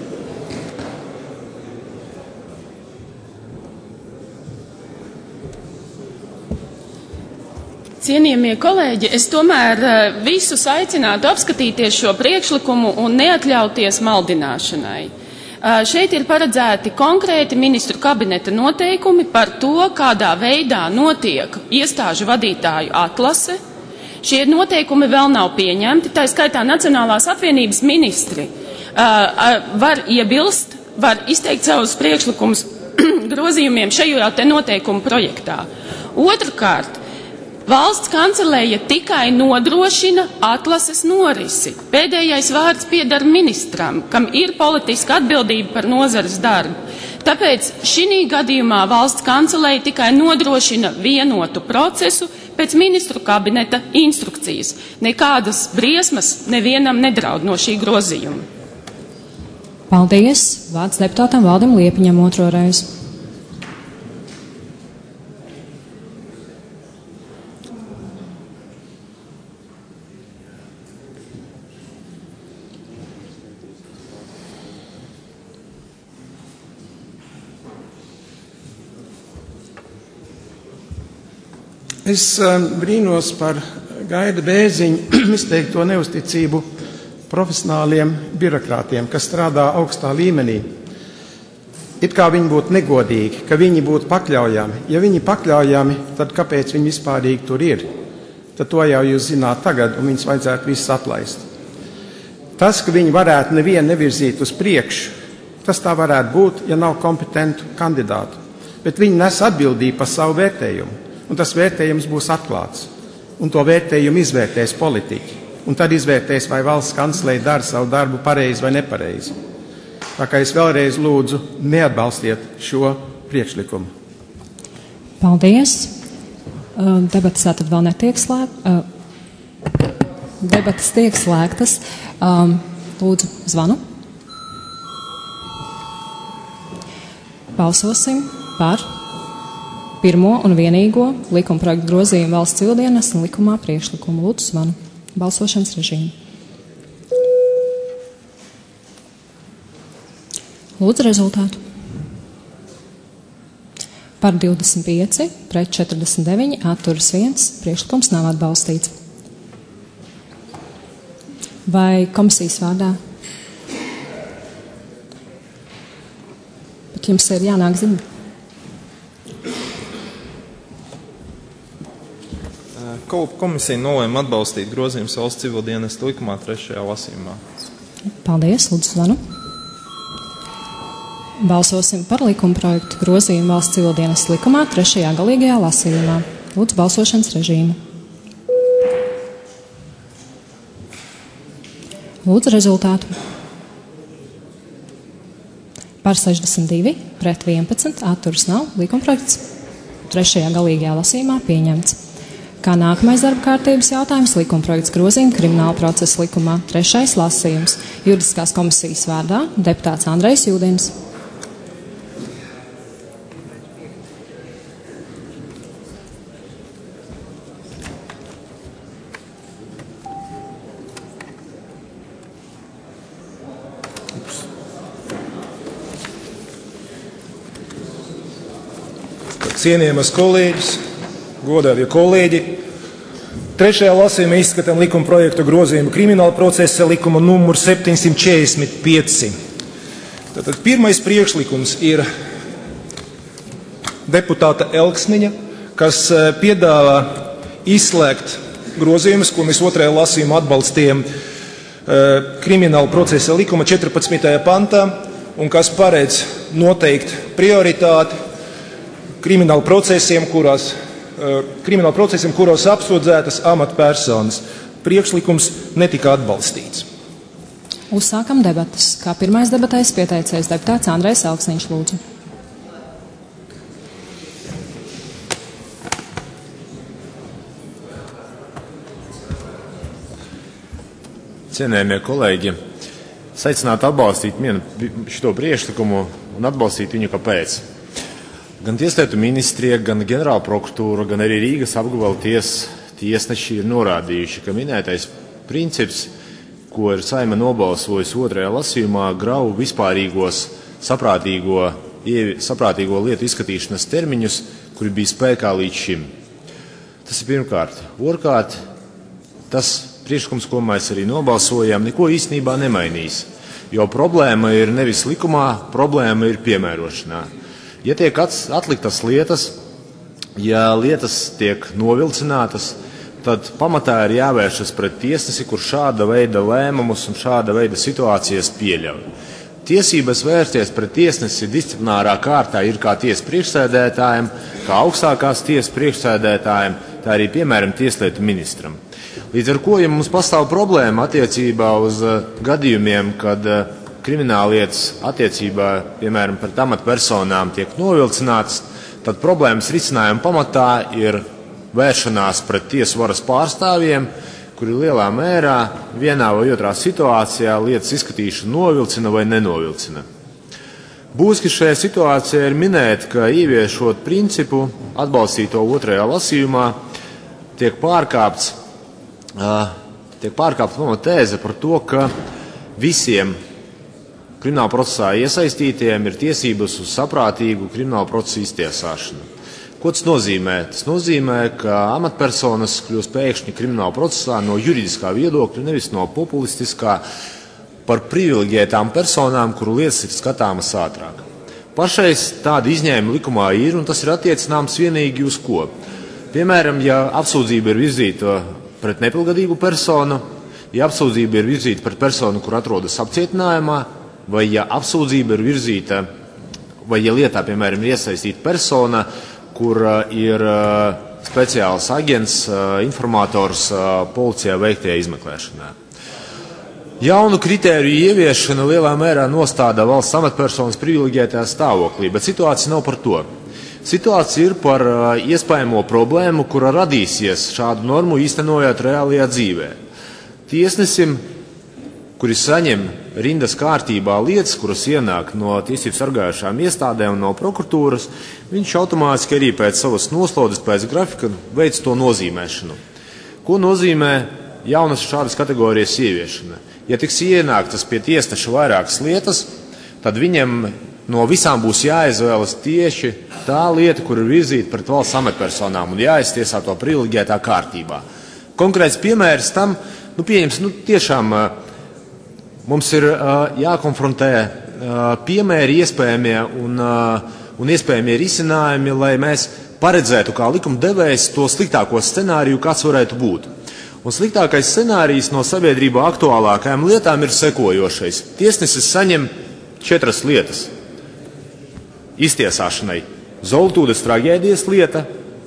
Cienījamie kolēģi, es tomēr visus aicinātu apskatīties šo priekšlikumu un neatļauties maldināšanai. Šeit ir paredzēti konkrēti ministru kabineta noteikumi par to, kādā veidā notiek iestāžu vadītāju atlase. Šie noteikumi vēl nav pieņemti, tā skaitā Nacionālās apvienības ministri var iebilst, var izteikt savus priekšlikumus grozījumiem šajā te noteikumu projektā. Otrkārt, valsts kancelēja tikai nodrošina atlases norisi. Pēdējais vārds pieder ministram, kam ir politiska atbildība par nozares darbu. Tāpēc šī gadījumā valsts kancelēja tikai nodrošina vienotu procesu pēc ministru kabineta instrukcijas. Nekādas briesmas nevienam nedraud no šī grozījuma. Paldies. Vārds deputātam Valdim Liepiņam otro reizi. Es um, brīnos par Gaida Bēziņu izteikto neusticību profesionāliem birokrātiem, kas strādā augstā līmenī. It kā viņi būtu negodīgi, ka viņi būtu pakļaujami. Ja viņi pakļaujami, tad kāpēc viņi vispārīgi tur ir? Tad to jau jūs zināt tagad, un viņus vajadzētu visus atlaist. Tas, ka viņi varētu nevienu nevirzīt uz priekšu, tas tā varētu būt, ja nav kompetentu kandidātu. Bet viņi nes atbildību par savu vērtējumu. Un tas vērtējums būs atklāts. Un to vērtējumu izvērtēs politiķi. Un tad izvērtēs, vai valsts kanceleja dara savu darbu pareizi vai nepareizi. Tā kā es vēlreiz lūdzu, neatbalstiet šo priekšlikumu. Paldies. Debatas tātad vēl netiek slēgtas. Debatas tiek slēgtas. Lūdzu, zvanu. Balsosim par pirmo un vienīgo likuma projektu grozījumu valsts civildienas un likumā priekšlikumu. Lūdzu, zvanu. Balsošanas režīmu. Lūdzu rezultātu. Par divdesmit pieci, pret četrdesmit deviņi, atturas viens, priekšlikums nav atbalstīts. Vai komisijas vārdā? Bet jums ir jānāk ziņa. Komisija nolēma atbalstīt grozījumus valsts civildienas likumā trešajā lasījumā. Paldies, lūdzu zvanu. Balsosim par likuma projektu grozījumu valsts civildienas likumā trešajā galīgajā lasījumā. Lūdzu balsošanas režīmu. Lūdzu rezultātu. Par sešdesmit divi, pret vienpadsmit, atturas nav. Likumprojekts trešajā galīgajā lasījumā pieņemts. Kā nākamais darba kārtības jautājums, likumprojekts grozījuma krimināla procesa likumā. Trešais lasījums. Juridiskās komisijas vārdā deputāts Andrejs Jūdins. Cienījamas kolēģis, godātie kolēģi, trešajā lasījumā izskatām likuma projektu grozījumu krimināla procesa likuma numur septiņsimt četrdesmit pieci. Tātad pirmais priekšlikums ir deputāta Elksniņa, kas piedāvā izslēgt grozījumus, ko mēs otrajā lasījumā atbalstījām krimināla procesa likuma četrpadsmitajā pantā, un kas paredz noteikt prioritāti krimināla procesiem, kurās, krimināla procesiem, kuros apsūdzētas amatpersonas. Priekšlikums netika atbalstīts. Uzsākam debatas. Kā pirmais debatēs pieteicies deputāts Andrejs Elksniņš, lūdzu. Cienējamie kolēģi, aicinātu atbalstīt šo priekšlikumu un atbalstīt viņu kāpēc. Gan Tieslietu ministrija, gan ģenerāla prokuratūra, gan arī Rīgas apgabala tiesas tiesneši ir norādījuši, ka minētais princips, ko ir Saeima nobalsojusi otrajā lasījumā, grauj vispārīgos saprātīgo, saprātīgo lietu izskatīšanas termiņus, kuri bija spēkā līdz šim. Tas ir pirmkārt. Otrkārt, tas priekšlikums, ko mēs arī nobalsojām, neko īstenībā nemainīs, jo problēma ir nevis likumā, problēma ir piemērošanā. Ja tiek atliktas lietas, ja lietas tiek novilcinātas, tad pamatā ir jāvēršas pret tiesnesi, kur šāda veida lēmumus un šāda veida situācijas pieļauj. Tiesības vērsties pret tiesnesi disciplinārā kārtā ir kā tiesas priekšsēdētājiem, kā augstākās tiesas priekšsēdētājiem, tā arī, piemēram, tieslietu ministram. Līdz ar ko, ja mums pastāv problēma attiecībā uz gadījumiem, kad krimināllietas attiecībā, piemēram, pret amatpersonām tiek novilcinātas, tad problēmas risinājuma pamatā ir vēršanās pret tiesu varas pārstāvjiem, kuri lielā mērā vienā vai otrā situācijā lietas izskatīšanu novilcina vai nenovilcina. Būtiski šajā situācijā ir minēt, ka ieviešot principu atbalstīto otrajā lasījumā tiek pārkāpts, tiek pārkāpts pamatēze par to, ka visiem krimināla procesā iesaistītiem ir tiesības uz saprātīgu krimināla procesa iztiesāšanu. Ko tas nozīmē? Tas nozīmē, ka amatpersonas kļūst pēkšņi krimināla procesā no juridiskā viedokļa, nevis no populistiskā, par privileģētām personām, kuru lietas ir skatāmas ātrāk. Pašreiz tāda izņēmuma likumā ir, un tas ir attiecināms vienīgi uz ko? Piemēram, ja apsūdzība ir virzīta pret nepilngadīgu personu, ja apsūdzība ir virzīta pret personu, kur atrodas apcietinājumā, vai ja apsūdzība ir virzīta, vai ja lietā, piemēram, ir iesaistīta persona, kur ir speciāls aģents, informators policijā veiktajā izmeklēšanā. Jaunu kritēriju ieviešana lielā mērā nostāda valsts amatpersonas privileģētajā stāvoklī, bet situācija nav par to. Situācija ir par iespējamo problēmu, kura radīsies šādu normu īstenojot reālajā dzīvē. Tiesnesim, kuri saņem rindas kārtībā lietas, kuras ienāk no tiesību sargājušām iestādēm un no prokuratūras, viņš automātiski arī pēc savas noslodzes, pēc grafika veic to nozīmēšanu. Ko nozīmē jaunas šādas kategorijas ieviešana? Ja tiks ienāktas pie tiesneša vairākas lietas, tad viņam no visām būs jāizvēlas tieši tā lieta, kur ir virzīta pret valsts amatpersonām un jāiztiesā to privileģētā kārtībā. Konkrēts piemērs tam, nu pieņems, nu tiešām mums ir uh, jākonfrontē uh, piemēri iespējamie un, uh, un iespējamie risinājumi, lai mēs paredzētu kā likumdevējs to sliktāko scenāriju, kāds varētu būt. Un sliktākais scenārijs no sabiedrībā aktuālākajām lietām ir sekojošais. Tiesnesis saņem četras lietas. iztiesāšanai. Zoltūdes traģēdijas lieta,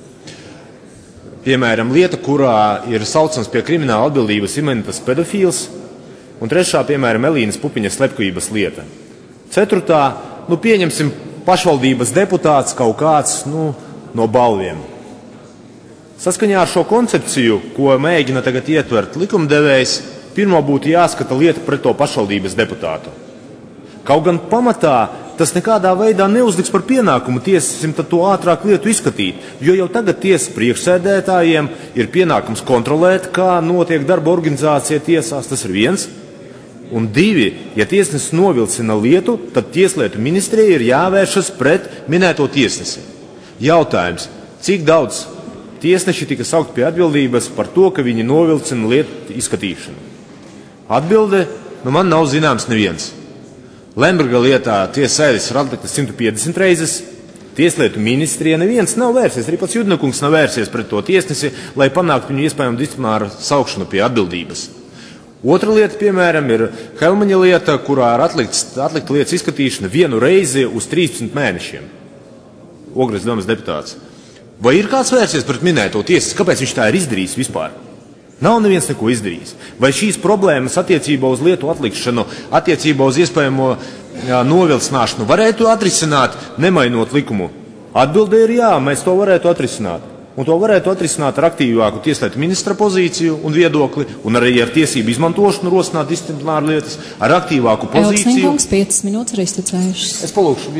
piemēram, lieta, kurā ir saucams pie krimināla atbildības imunitātes pedofīls, un trešā, piemēram, Elīnas Pupiņas slepkavības lieta. Ceturtā, nu pieņemsim pašvaldības deputāts kaut kāds, nu, no balviem. Saskaņā ar šo koncepciju, ko mēģina tagad ietvert likumdevējs, pirmo būtu jāskata lieta pret to pašvaldības deputātu. Kaut gan pamatā tas nekādā veidā neuzliks par pienākumu tiesim tad to ātrāk lietu izskatīt, jo jau tagad tiesas priekšsēdētājiem ir pienākums kontrolēt, kā notiek darba organizācija tiesās, tas ir viens. Un divi, ja tiesnesis novilcina lietu, tad Tieslietu ministrijai ir jāvēršas pret minēto tiesnesi. Jautājums, cik daudz tiesneši tika saukt pie atbildības par to, ka viņi novilcina lietu izskatīšanu? Atbilde, nu man nav zināms neviens. Lemberga lietā tiesas sēdes ir atliktas simt piecdesmit reizes. Tieslietu ministrija neviens nav vērsies, arī pats Judnekungs nav vērsies pret to tiesnesi, lai panāktu viņu iespējamu disciplināru saukšanu pie atbildības. Otra lieta, piemēram, ir Helmaņa lieta, kurā ir atlikts, atlikta lietas izskatīšana vienu reizi uz trīsdesmit mēnešiem. Ogres domas deputāts. Vai ir kāds vērsies pret minēto tiesas? Kāpēc viņš tā ir izdarījis vispār? Nav neviens neko izdarījis. Vai šīs problēmas attiecībā uz lietu atlikšanu, attiecībā uz iespējamo jā, novilcināšanu varētu atrisināt, nemainot likumu? Atbilde ir jā, mēs to varētu atrisināt. Un to varētu atrisināt ar aktīvāku tieslietu ministra pozīciju un viedokli, un arī ar tiesību izmantošanu rosināt disciplināru lietas, ar aktīvāku pozīciju. Elksniņkungs, piecas minūtes ir iztecējušas. Es palūkšu,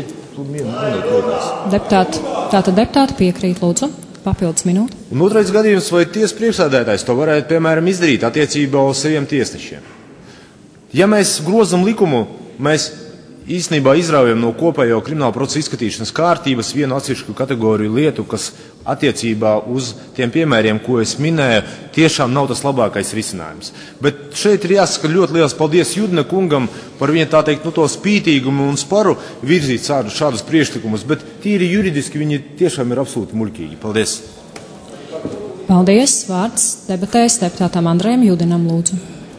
deputāti, tātad deputāti piekrīt, lūdzu. Papildus minūte. Un otrais gadījums, vai tiesas priekšsēdētājs to varētu, piemēram, izdarīt attiecībā uz saviem tiesnešiem. Ja mēs grozam likumu, mēs īstenībā izraujam no kopējo krimināla procesa izskatīšanas kārtības vienu atsevišķu kategoriju lietu, kas attiecībā uz tiem piemēriem, ko es minēju, tiešām nav tas labākais risinājums. Bet šeit ir jāsaka ļoti liels paldies Judne kungam par viņa, tā teikt, nu to spītīgumu un sparu virzīt šādus, šādus priekšlikumus, bet tīri juridiski viņi tiešām ir absolūti muļķīgi. Paldies! Paldies! Vārds debatēs deputātam Andrejam Judenam, lūdzu.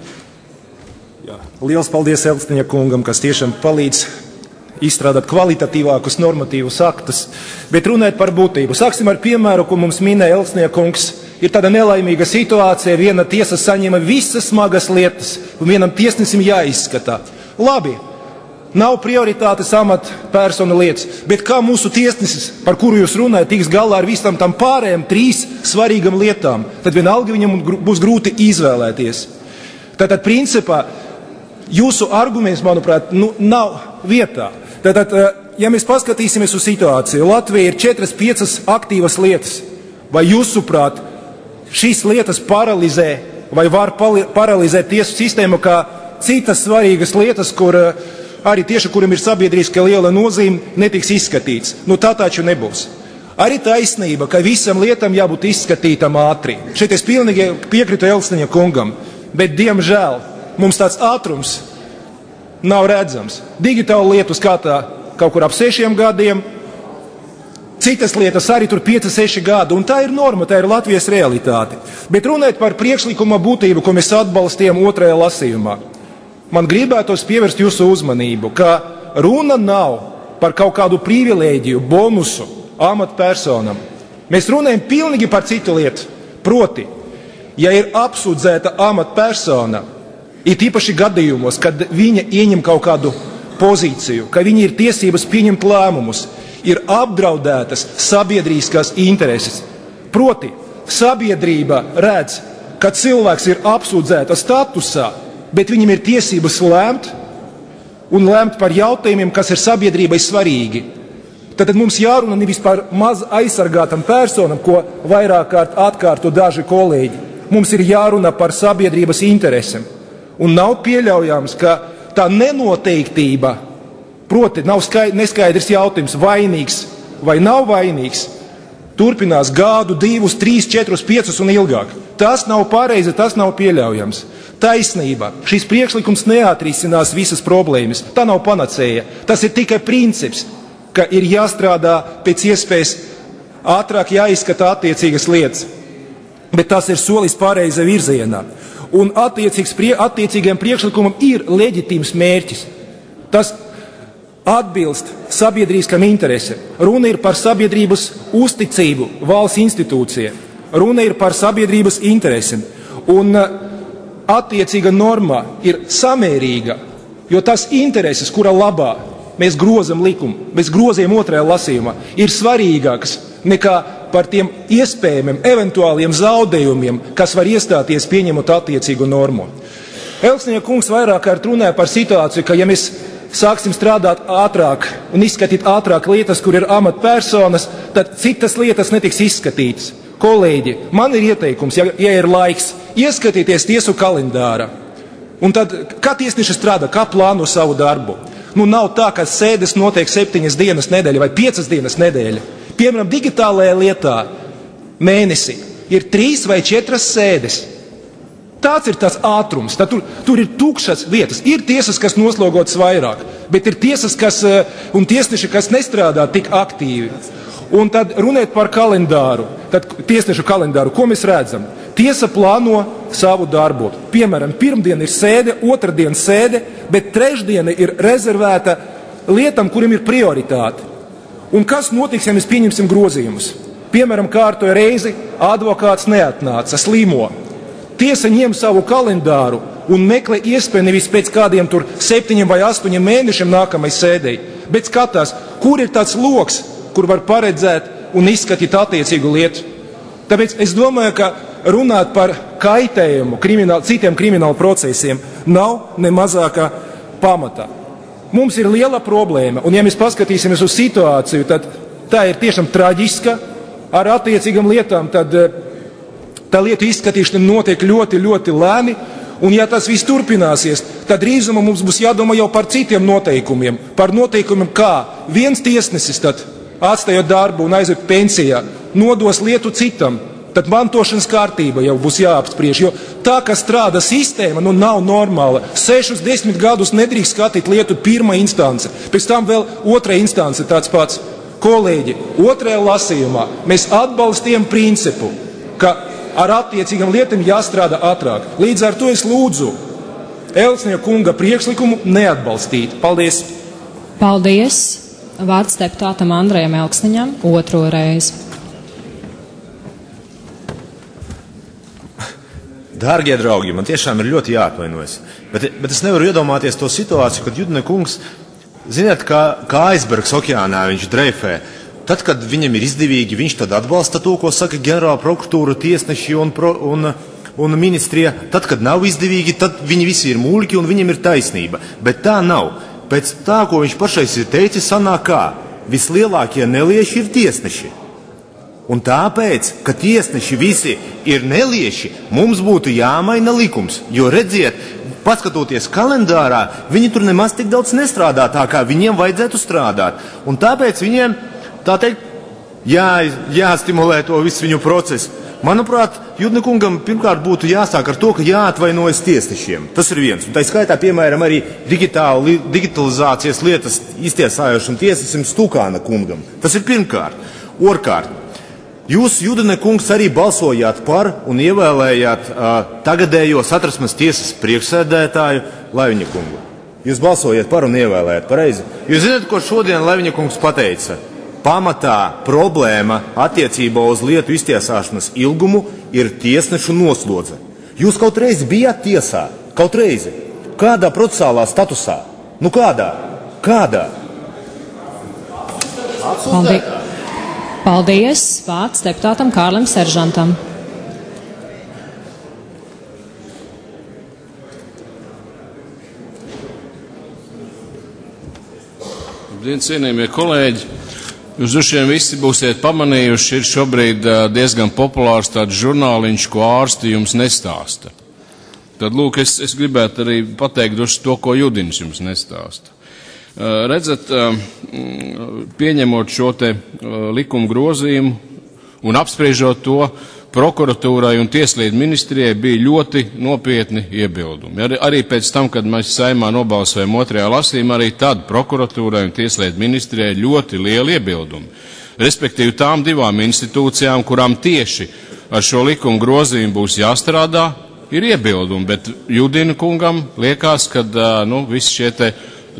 Jā. Liels paldies Elksniņa kungam, kas tiešām palīdz izstrādāt kvalitatīvākus normatīvus aktus, bet runāt par būtību. Sāksim ar piemēru, ko mums minēja Elksniņa kungs. Ir tāda nelaimīga situācija, viena tiesa saņēma visas smagas lietas, un vienam tiesnesim jāizskatā. Labi, nav prioritātes amat personu lietas, bet kā mūsu tiesnesis, par kuru jūs runājat, tiks galā ar visam tam pārējiem trīs svarīgam lietām, tad vienalga viņam būs grūti izvēlēties. Tātad, principā, jūsu arguments, manuprāt, nu, nav vietā. Tātad, ja mēs paskatīsimies uz situāciju, Latvija ir četras, piecas aktīvas lietas. Vai jūsuprāt, šīs lietas paralizē vai var paralizēt tiesu sistēmu kā citas svarīgas lietas, kur arī tieši, kuram ir sabiedriska liela nozīme, netiks izskatīts? Nu, tā taču nebūs. Arī taisnība, ka visam lietam jābūt izskatītam ātri. Šeit es pilnīgi piekritu Elksniņa kungam, bet, diemžēl, mums tāds ātrums nav redzams. Digitāla lietu skatā kaut kur ap sešiem gadiem, citas lietas arī tur pieci, seši gadi, un tā ir norma, tā ir Latvijas realitāte. Bet runāt par priekšlikuma būtību, ko mēs atbalstījām otrajā lasījumā, man gribētos pievērst jūsu uzmanību, ka runa nav par kaut kādu privilēģiju, bonusu amatpersonam. Mēs runājam pilnīgi par citu lietu. Proti, ja ir apsūdzēta amatpersona, ir īpaši gadījumos, kad viņa ieņem kaut kādu pozīciju, ka viņa ir tiesības pieņemt lēmumus, ir apdraudētas sabiedrīskās intereses. Proti, sabiedrība redz, ka cilvēks ir apsūdzēta statusā, bet viņam ir tiesības lēmt un lēmt par jautājumiem, kas ir sabiedrībai svarīgi. Tad mums jārunā nevis par maz aizsargātam personam, ko vairāk kārt atkārto daži kolēģi. Mums ir jārunā par sabiedrības interesēm. Un nav pieļaujams, ka tā nenoteiktība, proti nav skaidrs, neskaidrs jautājums, vainīgs vai nav vainīgs, turpinās gadu, divus, trīs, četrus, piecus un ilgāk. Tas nav pareizi, tas nav pieļaujams. Taisnība. Šis priekšlikums neatrisinās visas problēmas. Tā nav panacēja. Tas ir tikai princips, ka ir jāstrādā pēc iespējas ātrāk jāizskata attiecīgas lietas. Bet tas ir solis pareiza virzienā. Un attiecīgiem priekšlikumam ir leģitīms mērķis. Tas atbilst sabiedrīskam interesam. Runa ir par sabiedrības uzticību valsts institūcijai. Runa ir par sabiedrības interesam. Un attiecīga norma ir samērīga, jo tas intereses, kura labā mēs grozam likumu, mēs grozījam otrajā lasījumā, ir svarīgāks nekā par tiem iespējamiem, eventuāliem zaudējumiem, kas var iestāties pieņemot attiecīgu normu. Elksniņa kungs vairāk kārt runāja par situāciju, ka ja mēs sāksim strādāt ātrāk un izskatīt ātrāk lietas, kur ir amatpersonas, tad citas lietas netiks izskatītas. Kolēģi, man ir ieteikums, ja, ja ir laiks, ieskatīties tiesu kalendāra. Un tad, kā tiesneši strādā, kā plāno savu darbu? Nu, nav tā, ka sēdes notiek septiņas dienas nedēļa vai piecas dienas nedēļa. Piemēram, digitālajā lietā mēnesī ir trīs vai četras sēdes. Tāds ir tas ātrums. Tad tur, tur ir tukšas vietas. Ir tiesas, kas noslogotas vairāk, bet ir tiesas, kas, un tiesneši, kas nestrādā tik aktīvi. Un tad runēt par kalendāru, tad tiesnešu kalendāru, ko mēs redzam? Tiesa plāno savu darbu. Piemēram, pirmdiena ir sēde, otrdien sēde, bet trešdiena ir rezervēta lietam, kurim ir prioritāte. Un kas notiks, ja mēs pieņemsim grozījumus? Piemēram, kārtoja reizi advokāts neatnāca, slimo. Tiesa ņem savu kalendāru un meklē iespēju nevis pēc kādiem tur septiņiem vai astoņiem mēnešiem nākamai sēdei, bet skatās, kur ir tāds loks, kur var paredzēt un izskatīt attiecīgu lietu. Tāpēc es domāju, ka runāt par kaitējumu krimināl, citiem kriminālu procesiem nav ne mazākā pamatā. Mums ir liela problēma, un ja mēs paskatīsimies uz situāciju, tad tā ir tiešām traģiska ar attiecīgām lietām, tad tā lietu izskatīšana notiek ļoti, ļoti lēni, un ja tas viss turpināsies, tad drīzumā mums būs jādomā jau par citiem noteikumiem, par noteikumiem, kā viens tiesnesis tad atstājot darbu un aiziet pensijā, nodos lietu citam, tad mantošanas kārtība jau būs jāapspriež, jo tā, ka strādā sistēma, nu nav normāla. Sešus, desmit gadus nedrīkst skatīt lietu pirmā instance, pēc tam vēl otrā instance tāds pats. Kolēģi, otrajā lasījumā mēs atbalstījām principu, ka ar attiecīgām lietām jāstrādā ātrāk. Līdz ar to es lūdzu Elksniņa kunga priekšlikumu neatbalstīt. Paldies! Paldies! Vārds deputātam Andrejam Elksniņam otro reizi. Dārgie draugi, man tiešām ir ļoti jāatvainojas, bet, bet es nevaru iedomāties to situāciju, kad Judina kungs, ziniet, kā, kā aizbergs okeānā viņš dreifē. Tad, kad viņam ir izdevīgi, viņš tad atbalsta to, ko saka ģenerāla prokuratūra, tiesneši un, pro, un, un ministrija. Tad, kad nav izdevīgi, tad viņi visi ir muļķi un viņam ir taisnība. Bet tā nav. Pēc tā, ko viņš pašais ir teicis, sanāk kā vislielākie nelieši ir tiesneši. Un tāpēc, ka tiesneši visi ir nelieši, mums būtu jāmaina likums. Jo redziet, paskatoties kalendārā, viņi tur nemaz tik daudz nestrādā tā, kā viņiem vajadzētu strādāt. Un tāpēc viņiem, tā teikt, jā, jāstimulē to visu viņu procesu. Manuprāt, Judina kungam pirmkārt būtu jāsāk ar to, ka jāatvainojas tiesnešiem. Tas ir viens. Un tā skaitā, piemēram, arī digitāli, digitalizācijas lietas iztiesājošam tiesnesim Stukāna kungam. Tas ir pirmkārt. Otrkārt, jūs, Judina kungs, arī balsojāt par un ievēlējāt uh, tagadējo Satversmes tiesas priekšsēdētāju Laiviņa kungu. Jūs balsojāt par un ievēlējāt pareizi. Jūs zināt, ko šodien Laiviņa kungs pateica? Pamatā problēma attiecībā uz lietu iztiesāšanas ilgumu ir tiesnešu noslodze. Jūs kaut reizi bijāt tiesā? Kaut reizi? Kādā procesālā statusā? Nu kādā? Kādā? Paldies! Paldies! Vārds deputātam Kārlim Seržantam. Labdien, cienījamie kolēģi! Jūs droši vien visi būsiet pamanījuši, ir šobrīd diezgan populārs tāds žurnāliņš, ko ārsti jums nestāsta. Tad, lūk, es, es gribētu arī pateikt to, ko Judins jums nestāsta. Redzat, pieņemot šo te likumu grozījumu un apspriežot to, prokuratūrai un tieslietu ministrijai bija ļoti nopietni iebildumi. Ar, arī pēc tam, kad mēs Saeimā nobalsojam otrajā lasījumā, arī tad prokuratūrai un tieslietu ministrijai ļoti lieli iebildumi. Respektīvi tām divām institūcijām, kurām tieši ar šo likumu grozījumu būs jāstrādā, ir iebildumi, bet Judina kungam liekas, ka nu, visi šie te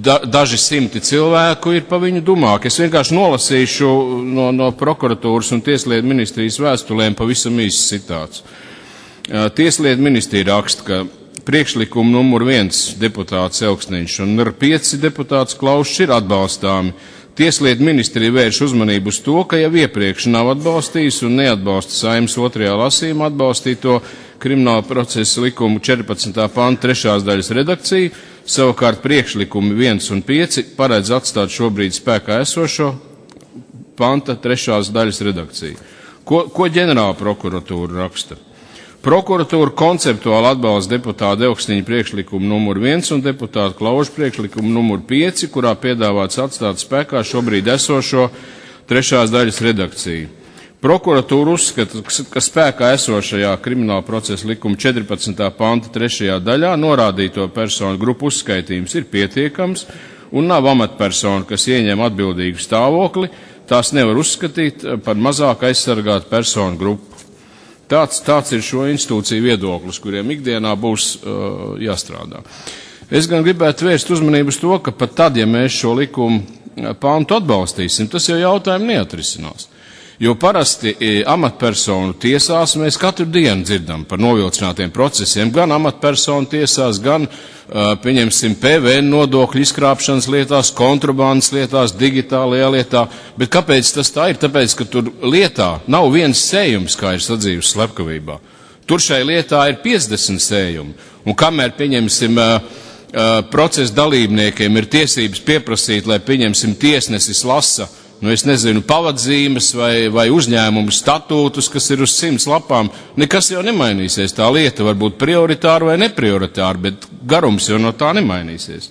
da, daži simti cilvēku ir pa viņu dumāk. Es vienkārši nolasīšu no, no prokuratūras un Tieslietu ministrijas vēstulēm pavisam īsts citāts. Tieslietu ministrija raksta, ka priekšlikumu numur viens deputāts Elksniņš un numur pieci deputāts Klaušs ir atbalstāmi. Tieslietu ministrija vērš uzmanību uz to, ka jau iepriekš nav atbalstījis un neatbalsta Saeimas otrajā lasījumā atbalstīto krimināla procesa likumu četrpadsmitā panta trešās daļas redakciju, savukārt priekšlikumi viens un pieci paredz atstāt šobrīd spēkā esošo panta trešās daļas redakciju. Ko, ko ģenerāla prokuratūra raksta? Prokuratūra konceptuāli atbalsta deputāta Elksniņa priekšlikumu numur viens un deputāta Klauža priekšlikumu numur pieci, kurā piedāvāts atstāt spēkā šobrīd esošo trešās daļas redakciju. Prokuratūra uzskata, ka spēkā esošajā krimināla procesa likuma četrpadsmitā panta trešajā daļā norādīto personu grupu uzskaitījums ir pietiekams un nav amatpersonu, kas ieņem atbildīgu stāvokli, tās nevar uzskatīt par mazāk aizsargātu personu grupu. Tāds, tāds ir šo institūciju viedoklis, kuriem ikdienā būs uh, jāstrādā. Es gan gribētu vērst uzmanību uz to, ka pat tad, ja mēs šo likumu pāntu atbalstīsim, tas jau jautājumu neatrisinās. Jo parasti amatpersonu tiesās mēs katru dienu dzirdam par novilcinātiem procesiem, gan amatpersonu tiesās, gan, uh, pieņemsim, P V N nodokļu izkrāpšanas lietās, kontrabandas lietās, digitālajā lietā. Bet kāpēc tas tā ir? Tāpēc, ka tur lietā nav viens sējums, kā ir sadzīves slepkavībā. Tur šai lietā ir piecdesmit sējumi. Un kamēr, pieņemsim, uh, uh, procesa dalībniekiem ir tiesības pieprasīt, lai, pieņemsim, tiesnesis lasa, nu, es nezinu, pavadzīmes vai, vai uzņēmumu statūtus, kas ir uz simts lapām, nekas jau nemainīsies. Tā lieta var būt prioritāra vai neprioritāra, bet garums jau no tā nemainīsies.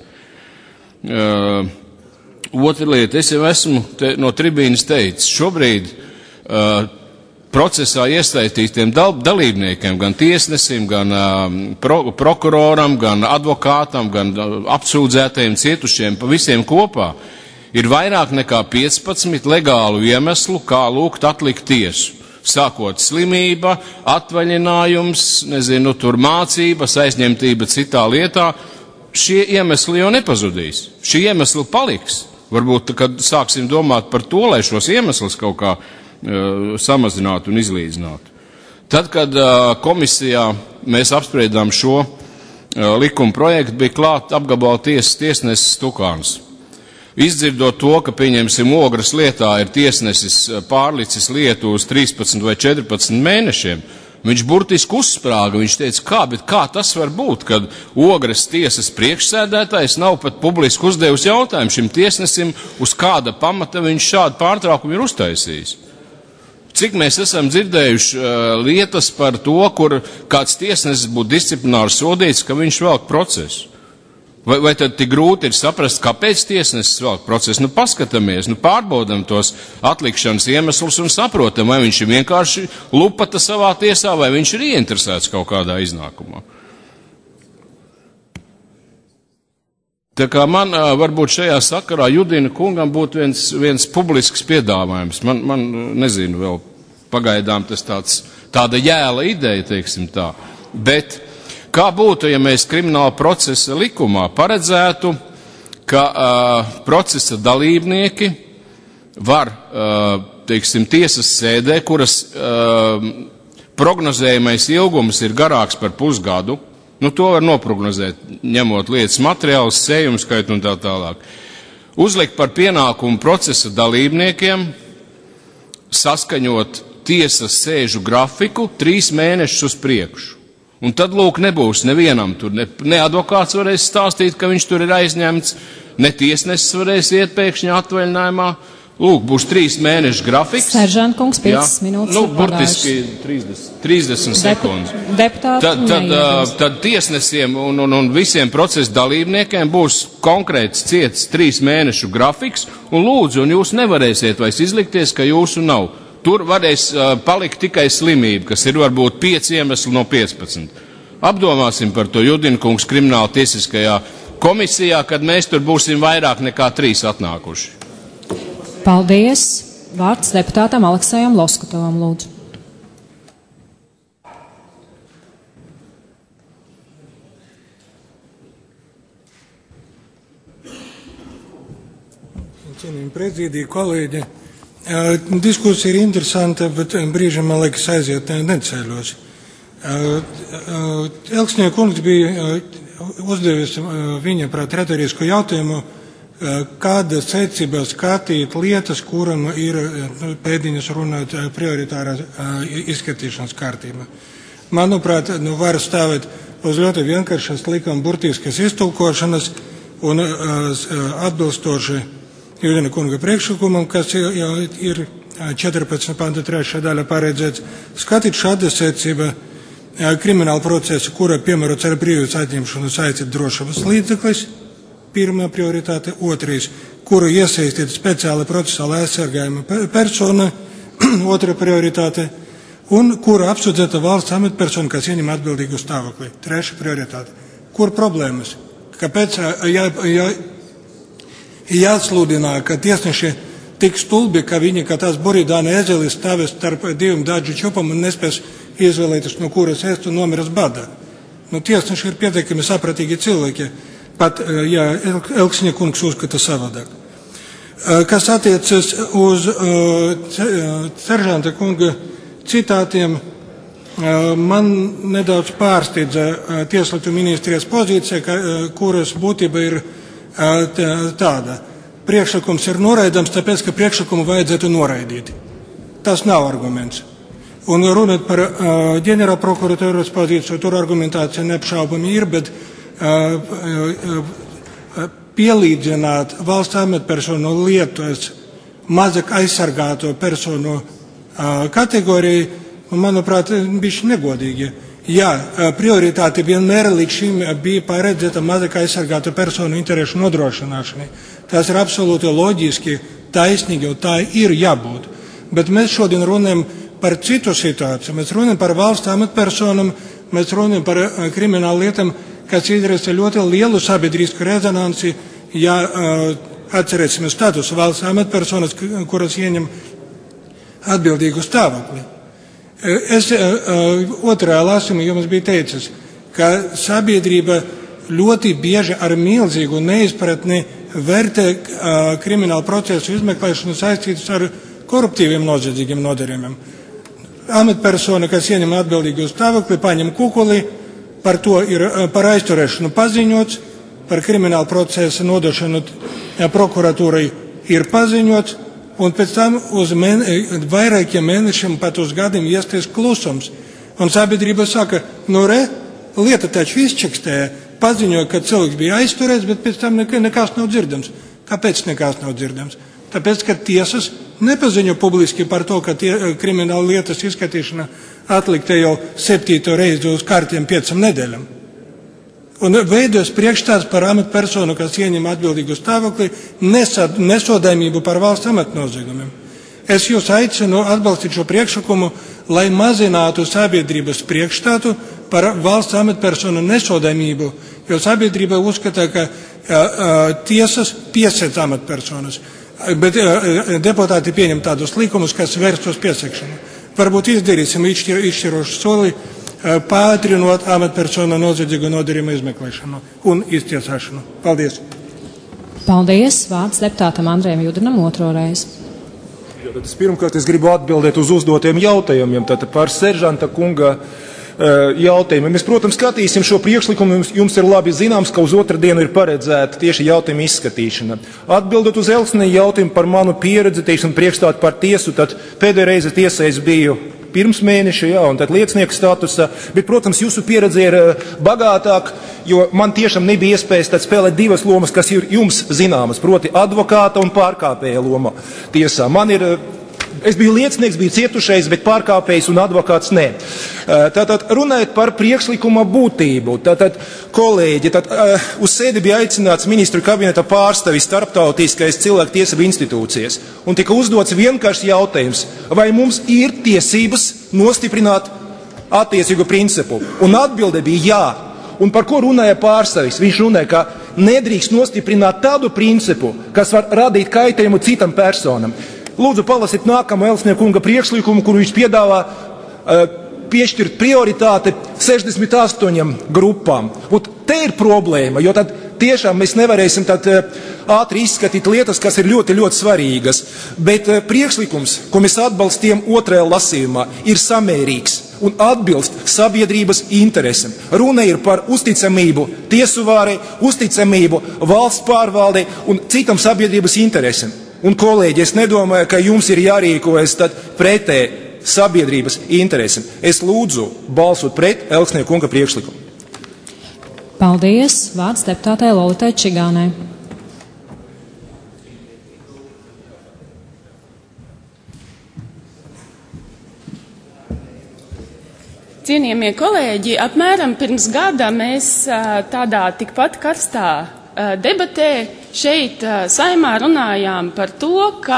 Uh, otra lieta, es jau esmu te, no tribīnas teicis, šobrīd uh, procesā iesaistītiem dal, dalībniekiem, gan tiesnesim, gan uh, pro, prokuroram, gan advokātam, gan uh, apsūdzētajiem, cietušiem, pa visiem kopā, ir vairāk nekā piecpadsmit legālu iemeslu, kā lūgt atlikt tiesu. Sākot slimība, atvaļinājums, nezinu, tur mācības, aizņemtība citā lietā, šie iemesli jau nepazudīs. Šie iemesli paliks. Varbūt, kad sāksim domāt par to, lai šos iemeslus kaut kā uh, samazinātu un izlīdzinātu. Tad, kad uh, komisijā mēs apspriedām šo uh, likuma projektu, bija klāt apgabala tiesas tiesnesis Stukāns. Izdzirdot to, ka, pieņemsim, Ogras lietā ir tiesnesis pārlicis lietu uz trīspadsmit vai četrpadsmit mēnešiem, viņš burtiski uzsprāga, viņš teica, kā, bet kā tas var būt, kad Ogras tiesas priekšsēdētājs nav pat publiski uzdevusi jautājumu šim tiesnesim, uz kāda pamata viņš šādu pārtraukumu ir uztaisījis. Cik mēs esam dzirdējuši uh, lietas par to, kur kāds tiesnesis būtu disciplināri sodīts, ka viņš velk procesu. Vai, vai tad tik grūti ir saprast, kāpēc tiesnesis velk procesu? Nu, paskatāmies, nu, pārbaudam tos atlikšanas iemeslus un saprotam, vai viņš ir vienkārši lupata savā tiesā, vai viņš ir ieinteresēts kaut kādā iznākumā. Tā kā man varbūt šajā sakarā Judina kungam būtu viens, viens publisks piedāvājums. Man, man nezinu, vēl pagaidām tas tāds, tāda jēla ideja, teiksim tā. Bet kā būtu, ja mēs krimināla procesa likumā paredzētu, ka uh, procesa dalībnieki var, uh, teiksim, tiesas sēdē, kuras uh, prognozējamais ilgums ir garāks par pusgadu, nu to var noprognozēt, ņemot lietas materiālus, sējumu skaitu un tā tālāk. Uzlikt par pienākumu procesa dalībniekiem, saskaņot tiesas sēžu grafiku trīs mēnešus uz priekšu. Un tad, lūk, nebūs nevienam tur, ne, ne advokāts varēs stāstīt, ka viņš tur ir aizņemts, ne tiesnesis varēs iet pēkšņi atvaļinājumā. Lūk, būs trīs mēnešu grafiks. Seržant kungs, piecas minūtes. Nu, burtiski trīsdesmit, trīsdesmit sekundes. Deputāti tad, tad, uh, tad tiesnesiem un, un, un visiem procesa dalībniekiem būs konkrēts ciets trīs mēnešu grafiks, un lūdzu, un jūs nevarēsiet vairs izlikties, ka jūsu nav. Tur varēs uh, palikt tikai slimība, kas ir varbūt pieci iemesli no piecpadsmit. Apdomāsim par to Judina kungs krimināla tiesiskajā komisijā, kad mēs tur būsim vairāk nekā trīs atnākuši. Paldies. Vārds deputātam Aleksējam Loskotovam, lūdzu. prezidija, kolēģi. Diskusija ir interesanta, bet brīžiem, man liekas, aiziet neceļos. Elksņē kungs bija uzdevis viņa prāt retorisku jautājumu, kāda secībā skatīt lietas, kuram ir pēdiņas runāt prioritārā izskatīšanas kārtība. Manuprāt, nu, var stāvēt uz ļoti vienkāršas likuma burtiskas iztulkošanas un atbilstoši Jūdina kunga priekšlikumam, kas ir četrpadsmit panta trešā daļa paredzēts, skatīt šāda secība krimināla procesa, kura piemērots ar brīvības atņemšanu saistīt drošības līdzeklis, pirmā prioritāte, otrais, kuru iesaistīt speciāli procesāli aizsargājuma persona, otra prioritāte, un kura apsūdzēta valsts amatpersona, kas ieņem atbildīgu stāvokli, treša prioritāte. Kur problēmas? Kāpēc jā, jā, jāatsludinā, ka tiesneši tik stulbi, ka viņi, kā tās buridāna ezelis, stāvēs starp diviem dažu čupam un nespēs izvēlēties, no kuras ēst un nomiras badā. Nu, tiesneši ir pietiekami sapratīgi cilvēki, pat, ja Elksņa kungs uzskata savādāk. Kas attiecas uz uh, seržanta kunga citātiem, uh, man nedaudz pārsteidza uh, Tieslietu ministrijas pozīcija, ka, uh, kuras būtība ir tāda. Priekšlikums ir noraidams, tāpēc, ka priekšlikumu vajadzētu noraidīt. Tas nav arguments. Un runāt par uh, ģenerāla prokuratūras pozīciju, tur argumentācija neapšaubami ir, bet uh, uh, pielīdzināt valsts amatpersonu lietas mazāk aizsargāto personu uh, kategoriju, manuprāt, bišķi negodīgi. Jā, prioritāte vienmēr līdz šim bija paredzēta mazāk aizsargātu personu interešu nodrošināšanai. Tas ir absolūti loģiski, taisnīgi, un tā ir jābūt. Bet mēs šodien runājam par citu situāciju. Mēs runājam par valsts amatpersonam, mēs runājam par kriminālu lietām, kas izraisa ļoti lielu sabiedrisku rezonanci, ja atcerēsim status valsts amatpersonas, kuras ieņem atbildīgu stāvokli. Es otrā lasījumā jums bija teicis, ka sabiedrība ļoti bieži ar milzīgu neizpratni vērtē kriminālu procesu izmeklēšanu saistītas ar koruptīviem noziedzīgiem nodarījumiem. Amatpersona, kas ieņem atbildīgu stāvokli, paņem kukuli, par to ir par aizturēšanu paziņots, par kriminālu procesu nodošanu prokuratūrai ir paziņots, un pēc tam uz mēne, vairākiem mēnešiem, pat uz gadiem iesties klusums. Un sabiedrība saka, nu re, lieta taču izčekstēja, paziņoja, ka cilvēks bija aizturēts, bet pēc tam nekas nav dzirdams. Kāpēc nekas nav dzirdams? Tāpēc, ka tiesas nepaziņo publiski par to, ka tie, krimināla lietas izskatīšana atlikta jau septīto reizi uz kārtiem piecam nedēļam. Un veidojas priekšstats par amatpersonu, kas ieņem atbildīgu stāvokli, nesodāmību par valsts amatnoziegumiem. Es jūs aicinu atbalstīt šo priekšlikumu, lai mazinātu sabiedrības priekšstatu par valsts amatpersonu nesodāmību, jo sabiedrība uzskata, ka a, a, tiesas piesēc amatpersonas, bet a, deputāti pieņem tādus likumus, kas vērst uz piesekšanu. Varbūt izdarīsim izšķir, izšķirošu soli, pātrinot amatpersonu noziedzīgu nodarījumu izmeklēšanu un iztiesāšanu. Paldies! Paldies! Vārds deputātam Andrejam Judinam otro reizi. Es pirmkārt es gribu atbildēt uz uzdotiem jautājumiem tātad par seržanta kunga jautājumiem. Mēs, protams, skatīsim šo priekšlikumu. Jums, jums ir labi zināms, ka uz otru dienu ir paredzēta tieši jautājuma izskatīšana. Atbildot uz Elksnī jautājumu par manu pieredzi, teiksim, priekšstātu par tiesu, tad pēdējā reize tiesā es biju pirms mēneša, jā, un tad liecinieka statusā, bet, protams, jūsu pieredze ir bagātāk, jo man tiešām nebija iespējas tad spēlēt divas lomas, kas ir jums zināmas, proti advokāta un pārkāpēja loma tiesā. Man ir, es biju liecinieks, biju cietušais, bet pārkāpējs un advokāts nē. Tātad runājot par priekšlikuma būtību, tātad kolēģi, tad uz sēdi bija aicināts ministru kabineta pārstāvis starptautiskais cilvēktiesību institūcijas, un tika uzdots vienkārši jautājums, vai mums ir tiesības nostiprināt attiecīgu principu, un atbilde bija jā. Un par ko runāja pārstāvis? Viņš runāja, ka nedrīkst nostiprināt tādu principu, kas var radīt kaitējumu citam personam. Lūdzu, palasīt nākamo Elksņa kunga priekšlikumu, kuru viņš piedāvā uh, piešķirt prioritāti sešdesmit astoņām grupām. Un te ir problēma, jo tad tiešām mēs nevarēsim tad ātri izskatīt lietas, kas ir ļoti, ļoti svarīgas. Bet priekšlikums, ko mēs atbalstījām otrajā lasījumā, ir samērīgs un atbilst sabiedrības interesam. Runa ir par uzticamību tiesu vārai, uzticamību valsts pārvaldei un citam sabiedrības interesam. Un, kolēģi, es nedomāju, ka jums ir jārīkojas tad pretē sabiedrības interesam. Es lūdzu balsot pret Elksnieka kunga priekšlikumu. Paldies. Vārds deputātei Lolitai Čigānai. Cienījamie kolēģi, apmēram pirms gada mēs tādā tikpat karstā debatē šeit Saeimā runājām par to, ka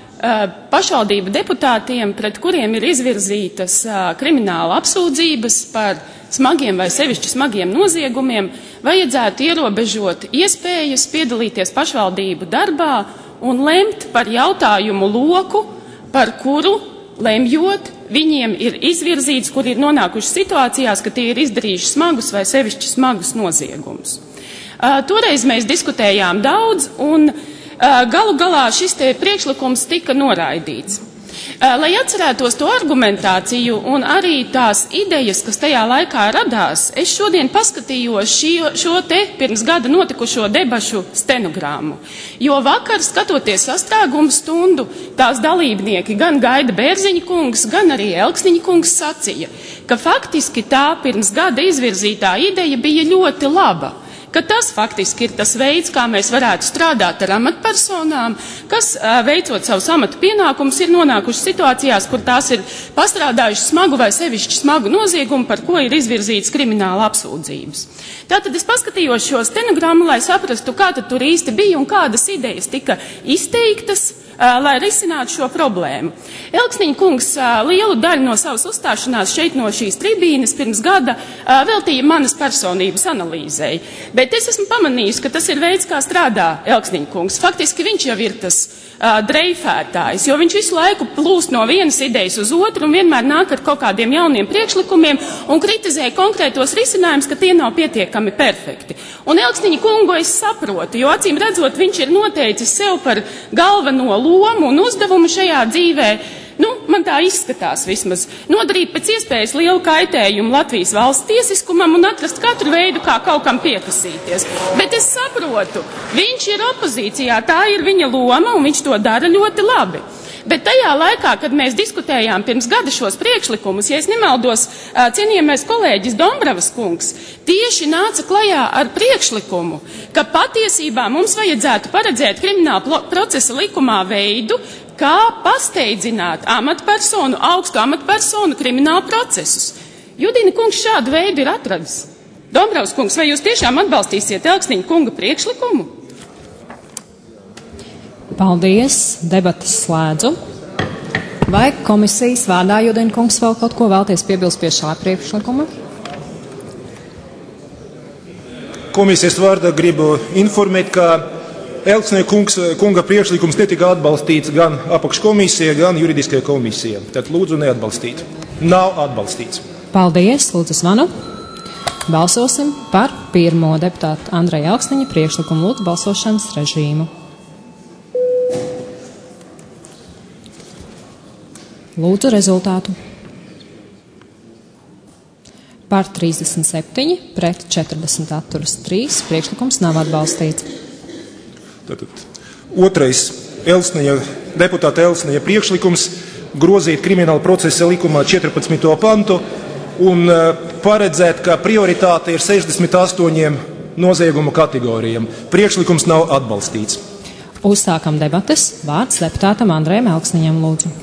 pašvaldību deputātiem, pret kuriem ir izvirzītas krimināla apsūdzības par smagiem vai sevišķi smagiem noziegumiem, vajadzētu ierobežot iespējas piedalīties pašvaldību darbā un lemt par jautājumu loku, par kuru lemjot viņiem ir izvirzīts, kur ir nonākuši situācijās, ka tie ir izdarījuši smagus vai sevišķi smagus noziegumus. Uh, toreiz mēs diskutējām daudz, un uh, galu galā šis te priekšlikums tika noraidīts. Uh, lai atcerētos to argumentāciju un arī tās idejas, kas tajā laikā radās, es šodien paskatījos šo, šo te pirms gada notikušo debašu stenogrammu. Jo vakar, skatoties sastrēgumu stundu, tās dalībnieki gan Gaida Bērziņa kungs, gan arī Elksniņa kungs sacīja, ka faktiski tā pirms gada izvirzītā ideja bija ļoti laba. Ka tas faktiski ir tas veids, kā mēs varētu strādāt ar amatpersonām, kas, veicot savus amatu pienākumus, ir nonākuši situācijās, kur tās ir pastrādājuši smagu vai sevišķi smagu noziegumu, par ko ir izvirzīts krimināla apsūdzības. Tātad es paskatījos šo stenogrammu, lai saprastu, kā tad tur īsti bija un kādas idejas tika izteiktas, lai risinātu šo problēmu. Elksniņa kungs lielu daļu no savas uzstāšanās šeit no šīs tribīnes pirms gada veltīja manas personības analīzei. Bet es esmu pamanījis, ka tas ir veids, kā strādā Elksniņa kungs. Faktiski viņš jau ir tas uh, dreifētājs, jo viņš visu laiku plūst no vienas idejas uz otru un vienmēr nāk ar kaut kādiem jauniem priekšlikumiem un kritizē konkrētos risinājumus, ka tie nav pietiekami perfekti. Un Elksniņa kungu es saprotu, jo acīm redzot, viņš ir noteicis sev par galveno lomu un uzdevumu šajā dzīvē, nu, man tā izskatās vismaz, nodarīt pēc iespējas lielu kaitējumu Latvijas valsts tiesiskumam un atrast katru veidu, kā kaut kam piekasīties. Bet es saprotu, viņš ir opozīcijā, tā ir viņa loma un viņš to dara ļoti labi. Bet tajā laikā, kad mēs diskutējām pirms gada šos priekšlikumus, ja es nemaldos, cienījamais kolēģis Dombravas kungs tieši nāca klajā ar priekšlikumu, ka patiesībā mums vajadzētu paredzēt krimināla procesa likumā veidu, kā pasteidzināt amatpersonu, augstu amatpersonu krimināla procesus. Judina kungs šādu veidu ir atradis. Dombravas kungs, vai jūs tiešām atbalstīsiet Elksniņa kunga priekšlikumu? Paldies, debatas slēdzu. Vai komisijas vārdā Judina kungs vēl kaut ko vēlties piebilst pie šā priekšlikuma? Komisijas vārdā gribu informēt, ka Elksnieka kungs, kunga priekšlikums netika atbalstīts gan apakškomisijā, gan juridiskajā komisijā. Tad lūdzu neatbalstīt. Nav atbalstīts. Paldies, lūdzu zvanu. Balsosim par pirmo deputātu Andreja Elksniņa priekšlikumu. Lūdzu balsošanas režīmu. Lūdzu rezultātu. Par trīsdesmit septiņi, pret četrdesmit atturas trīs, priekšlikums nav atbalstīts. Tātad, otrais Elksniņa, deputāta Elksniņa priekšlikums grozīt krimināla procesa likumā četrpadsmito pantu un paredzēt, ka prioritāte ir sešdesmit astoņiem noziegumu kategorijām. Priekšlikums nav atbalstīts. Uzsākam debates. Vārds deputātam Andrejam Elksniņam, lūdzu.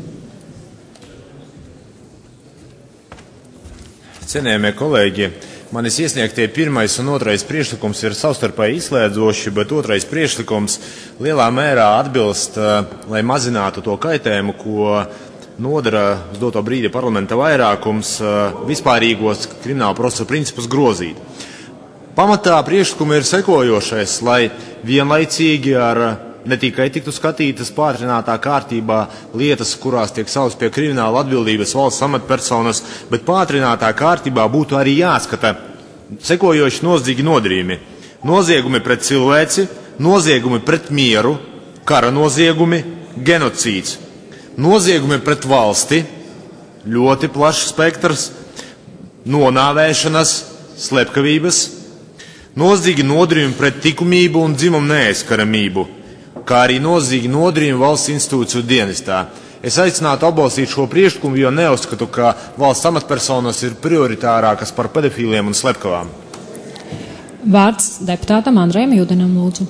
Cienījamie kolēģi, manis iesniegtie pirmais un otrais priekšlikums ir savstarpēji izslēdzoši, bet otrais priekšlikums lielā mērā atbilst, lai mazinātu to kaitējumu, ko nodara uz doto brīdi parlamenta vairākums vispārīgos krimināla procesa principus grozīt. Pamatā priekšlikumi ir sekojošais, lai vienlaicīgi ar ne tikai tiktu skatītas pātrinātā kārtībā lietas, kurās tiek sauktas pie krimināla atbildības valsts amatpersonas, bet pātrinātā kārtībā būtu arī jāskata sekojoši noziedzīgi nodarījumi. noziegumi pret cilvēci, noziegumi pret mieru, kara noziegumi, genocīds, noziegumi pret valsti, ļoti plašs spektrs, nonāvēšanas, slepkavības, noziegi nodarījumi pret likumību un dzimumu neaizskaramību, kā arī noziegi nodarījumi valsts institūciju dienestā. Es aicinātu atbalstīt šo priekšlikumu, jo neuzskatu, ka valsts amatpersonas ir prioritārākas par pedofīliem un slepkavām. Vārds deputātam Andrejam Judenam, lūdzu.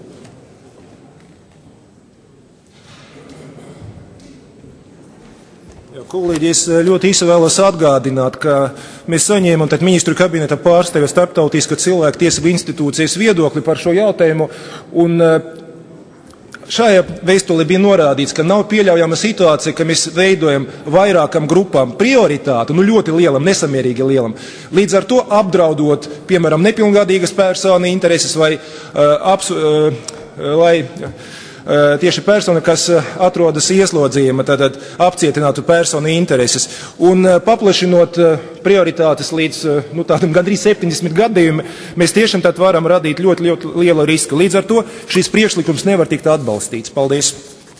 Kolēģi, es ļoti īsi vēlos atgādināt, ka mēs saņēmām ministru kabineta pārstāvja Starptautiskā cilvēktiesību institūcijas viedokli par šo jautājumu, un šajā vēstulē bija norādīts, ka nav pieļaujama situācija, ka mēs veidojam vairākam grupām prioritātu, nu ļoti lielam, nesamierīgi lielam, līdz ar to apdraudot, piemēram, nepilngadīgas personu intereses vai uh, apsu, uh, lai uh, tieši persona, kas atrodas ieslodzījuma, tad apcietinātu personu intereses. Un uh, paplašinot uh, prioritātes līdz uh, nu, tādam gandrīz septiņdesmit gadiem, mēs tiešām tad varam radīt ļoti, ļoti lielu risku. Līdz ar to šis priekšlikums nevar tikt atbalstīts. Paldies!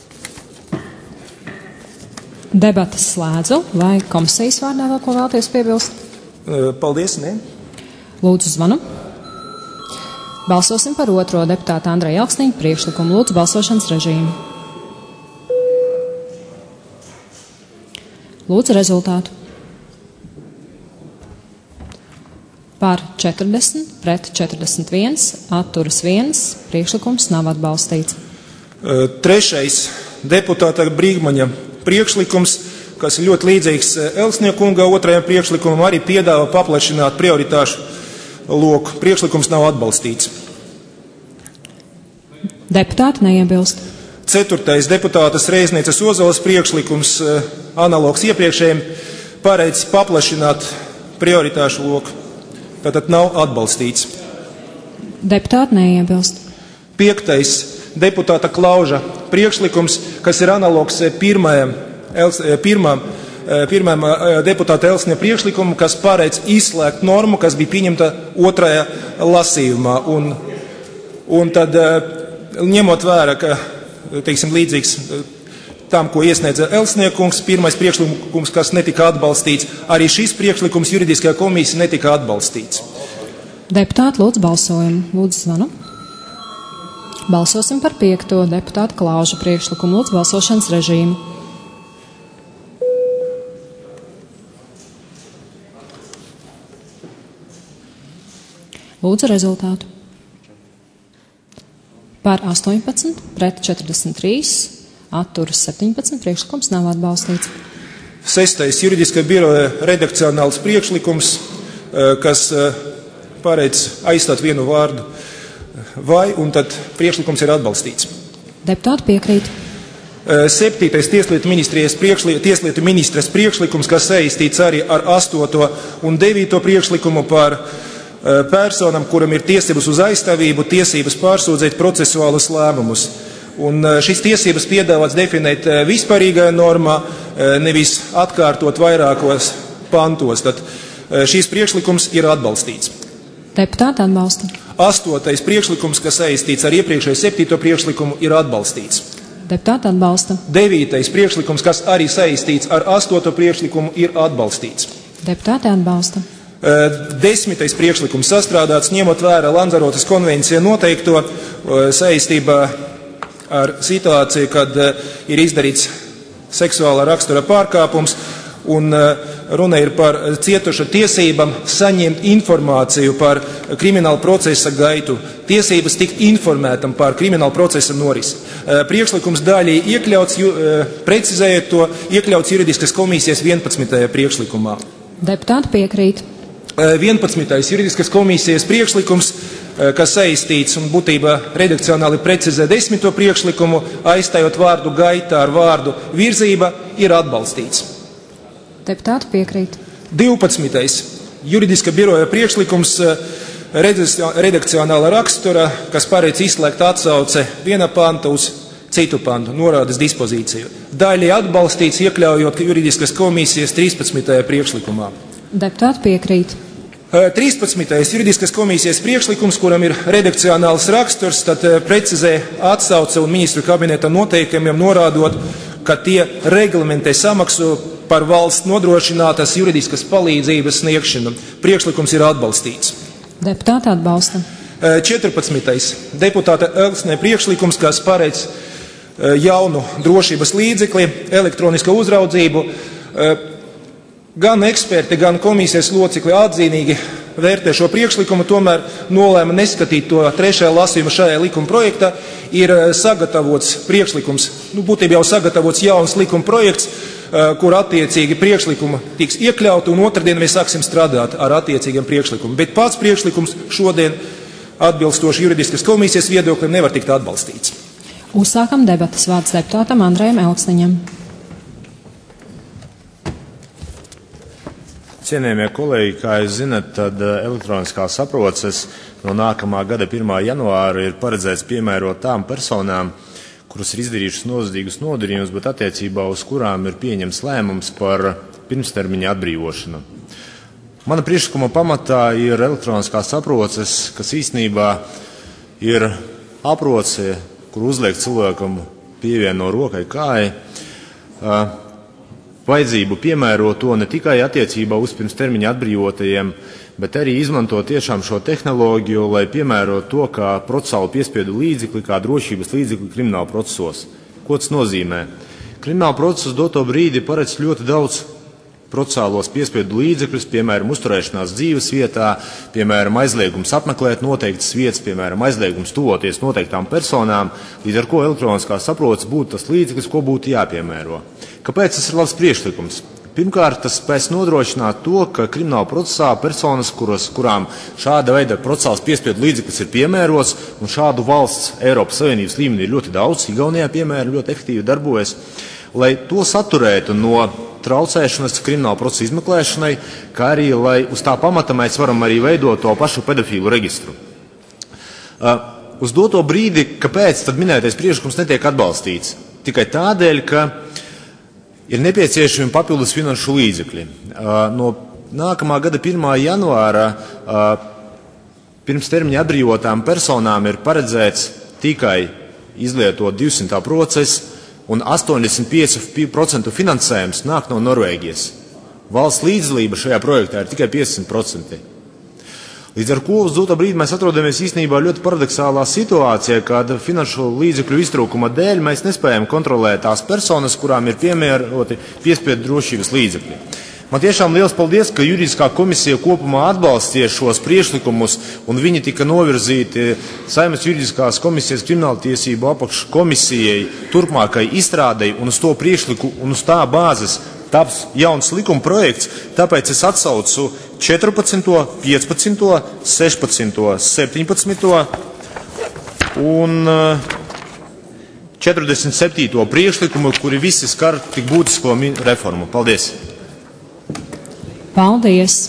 Debates slēdzu. Vai komisijas vārdā vēl ko vēlties piebilst? Uh, paldies, ne? Lūdzu zvanu. Balsosim par otro deputāta Andreja Elksniņa priekšlikumu. Lūdzu balsošanas režīmu. Lūdzu rezultātu. Par četrdesmit, pret četrdesmit viens, atturas viens, priekšlikums nav atbalstīts. Trešais deputāta Brīgmaņa priekšlikums, kas ir ļoti līdzīgs Elksniņa kunga otrajam priekšlikumam, arī piedāvā paplašināt prioritāšu loku. Priekšlikums nav atbalstīts. Deputāti neiebilst. Ceturtais deputātas Reiznieces Ozolas priekšlikums, analogs iepriekšējiem, paredz paplašināt prioritāšu loku. Tātad nav atbalstīts. Deputāti neiebilst. Piektais deputāta Klauža priekšlikums, kas ir analogs pirmajam, pirmām, pirmajam deputāta Elksniņa priekšlikumu, kas paredz izslēgt normu, kas bija pieņemta otrajā lasījumā. Un, un tad, ņemot vērā, ka, teiksim, līdzīgs tam, ko iesniedza Elksniņa kungs, pirmais priekšlikums, kas netika atbalstīts, arī šis priekšlikums juridiskajā komisija netika atbalstīts. Deputāti, lūdzu balsojumu. Lūdzu zvanu. Balsosim par piekto deputāta Klauža priekšlikumu. Lūdzu balsošanas režīmu. Lūdzu rezultātu. Par astoņpadsmit, pret četrdesmit trīs, atturas septiņpadsmit, priekšlikums nav atbalstīts. Sestais juridiskā biroja redakcionāls priekšlikums, kas paredz aizstāt vienu vārdu vai, un tad priekšlikums ir atbalstīts. Deputāti piekrīt. Septītais tieslietu ministrijas priekšli, tieslietu ministres priekšlikums, kas saistīts arī ar astoto un devīto priekšlikumu par personam, kuram ir tiesības uz aizstāvību, tiesības pārsūdzēt procesuālus lēmumus. Un šīs tiesības piedāvāts definēt vispārīgajā normā, nevis atkārtot vairākos pantos. Tad šīs priekšlikums ir atbalstīts. Deputāti atbalsta. Astotais priekšlikums, kas saistīts ar iepriekšējo septīto priekšlikumu, ir atbalstīts. Deputāti atbalsta. Devītais priekšlikums, kas arī saistīts ar astoto priekšlikumu, ir atbalstīts. Deputāti atbalsta. Desmitais priekšlikums sastrādāts, ņemot vērā Lanzarotes konvencija noteikto saistībā ar situāciju, kad ir izdarīts seksuālā rakstura pārkāpums, un runa ir par cietuša tiesībām saņemt informāciju par krimināla procesa gaitu, tiesības tikt informētam par krimināla procesa norisi. Priekšlikums daļai iekļauts, precizējot to, iekļauts juridiskas komisijas vienpadsmitajā priekšlikumā. Deputāti piekrīt. vienpadsmitais juridiskas komisijas priekšlikums, kas saistīts un būtībā redakcionāli precizē desmito priekšlikumu, aizstājot vārdu gaitā ar vārdu virzība, ir atbalstīts. Deputāti piekrīt. divpadsmitais juridiska biroja priekšlikums redakcionāla rakstura, kas paredz izslēgt atsauce viena panta uz citu pantu, norādes dispozīciju. Daļai atbalstīts, iekļaujot juridiskas komisijas trīspadsmitajā priekšlikumā. Deputāti piekrīt. trīspadsmitais juridiskas komisijas priekšlikums, kuram ir redakcionāls raksturs, tad precizē atsauce un ministru kabineta noteikumiem norādot, ka tie reglamentē samaksu par valsts nodrošinātas juridiskas palīdzības sniegšanu. Priekšlikums ir atbalstīts. Deputāti atbalsta. četrpadsmitais deputāta Elksnē priekšlikums, kas paredz jaunu drošības līdzekli, elektronisko uzraudzību. Gan eksperti, gan komisijas locekļi atzīmīgi vērtē šo priekšlikumu, tomēr nolēma neskatīt to trešajā lasījuma šajā likuma projektā. Ir sagatavots priekšlikums, nu, būtībā jau sagatavots jauns likuma projekts, kur attiecīgi priekšlikuma tiks iekļauti, un otrdien mēs sāksim strādāt ar attiecīgiem priekšlikumu. Bet pats priekšlikums šodien atbilstoši juridiskas komisijas viedoklim nevar tikt atbalstīts. Uzsākam debatas, vārds deputātam Andrejam Elksniņam. Cienījamie kolēģi, kā jūs zinat, tad elektroniskās aproces no nākamā gada pirmā janvāra ir paredzēts piemērot tām personām, kuras ir izdarījušas noziedzīgus nodarījumus, bet attiecībā uz kurām ir pieņems lēmums par pirmstermiņa atbrīvošanu. Mana priekšlikuma pamatā ir elektroniskās aproces, kas īstenībā ir aproce, kur uzliek cilvēkam pievieno rokai kājai, vajadzību piemērot to ne tikai attiecībā uz pirms termiņa atbrīvotajiem, bet arī izmanto tiešām šo tehnoloģiju, lai piemērot to kā procesālu piespiedu līdzekli, kā drošības līdzekli krimināla procesos. Ko tas nozīmē? Krimināla procesa doto brīdi paredz ļoti daudz procesālos piespiedu līdzekļus, piemēram, uzturēšanās dzīves vietā, piemēram, aizliegums apmeklēt noteiktas vietas, piemēram, aizliegums tuvoties noteiktām personām, līdz ar ko elektroniskās aproces būtu tas līdzeklis, ko būtu jāpiemēro. Kāpēc tas ir labs priekšlikums? Pirmkārt, tas spēs nodrošināt to, ka krimināla procesā personas, kuras, kurām šāda veida procesāls piespiedu līdzeklis ir piemērots, un šādu valsts Eiropas Savienības līmenī ir ļoti daudz, Igaunijā piemēram ļoti efektīvi darbojas, lai to saturētu no traucēšanas krimināla procesa izmeklēšanai, kā arī, lai uz tā pamata mēs varam arī veidot to pašu pedofīlu registru. Uh, uz doto brīdi, kāpēc tad minētais priekšlikums netiek atbalstīts? Tikai tādēļ, ka ir nepieciešami papildus finanšu līdzekļi. No nākamā gada pirmā janvāra pirms termiņa atbrīvotām personām ir paredzēts tikai izlietot divsimt procesu, un astoņdesmit pieci procenti finansējums nāk no Norvēģijas. Valsts līdzdalība šajā projektā ir tikai piecdesmit procenti. Līdz ar ko uz doto brīdi mēs atrodamies īstenībā ļoti paradoxālā situācijā, kad finanšu līdzekļu iztrūkuma dēļ mēs nespējam kontrolēt tās personas, kurām ir piemēroti piespiedu drošības līdzekļi. Man tiešām liels paldies, ka juridiskā komisija kopumā atbalstīja šos priekšlikumus, un viņi tika novirzīti Saeimas juridiskās komisijas krimināltiesību apakškomisijai turpmākai izstrādei, un uz to priekšliku un uz tā bāzes taps jauns likuma projekts, tāpēc es atsaucu četrpadsmito, piecpadsmito, sešpadsmito, septiņpadsmito un četrdesmit septīto priekšlikumu, kuri visi skar tik būtisko reformu. Paldies! Paldies!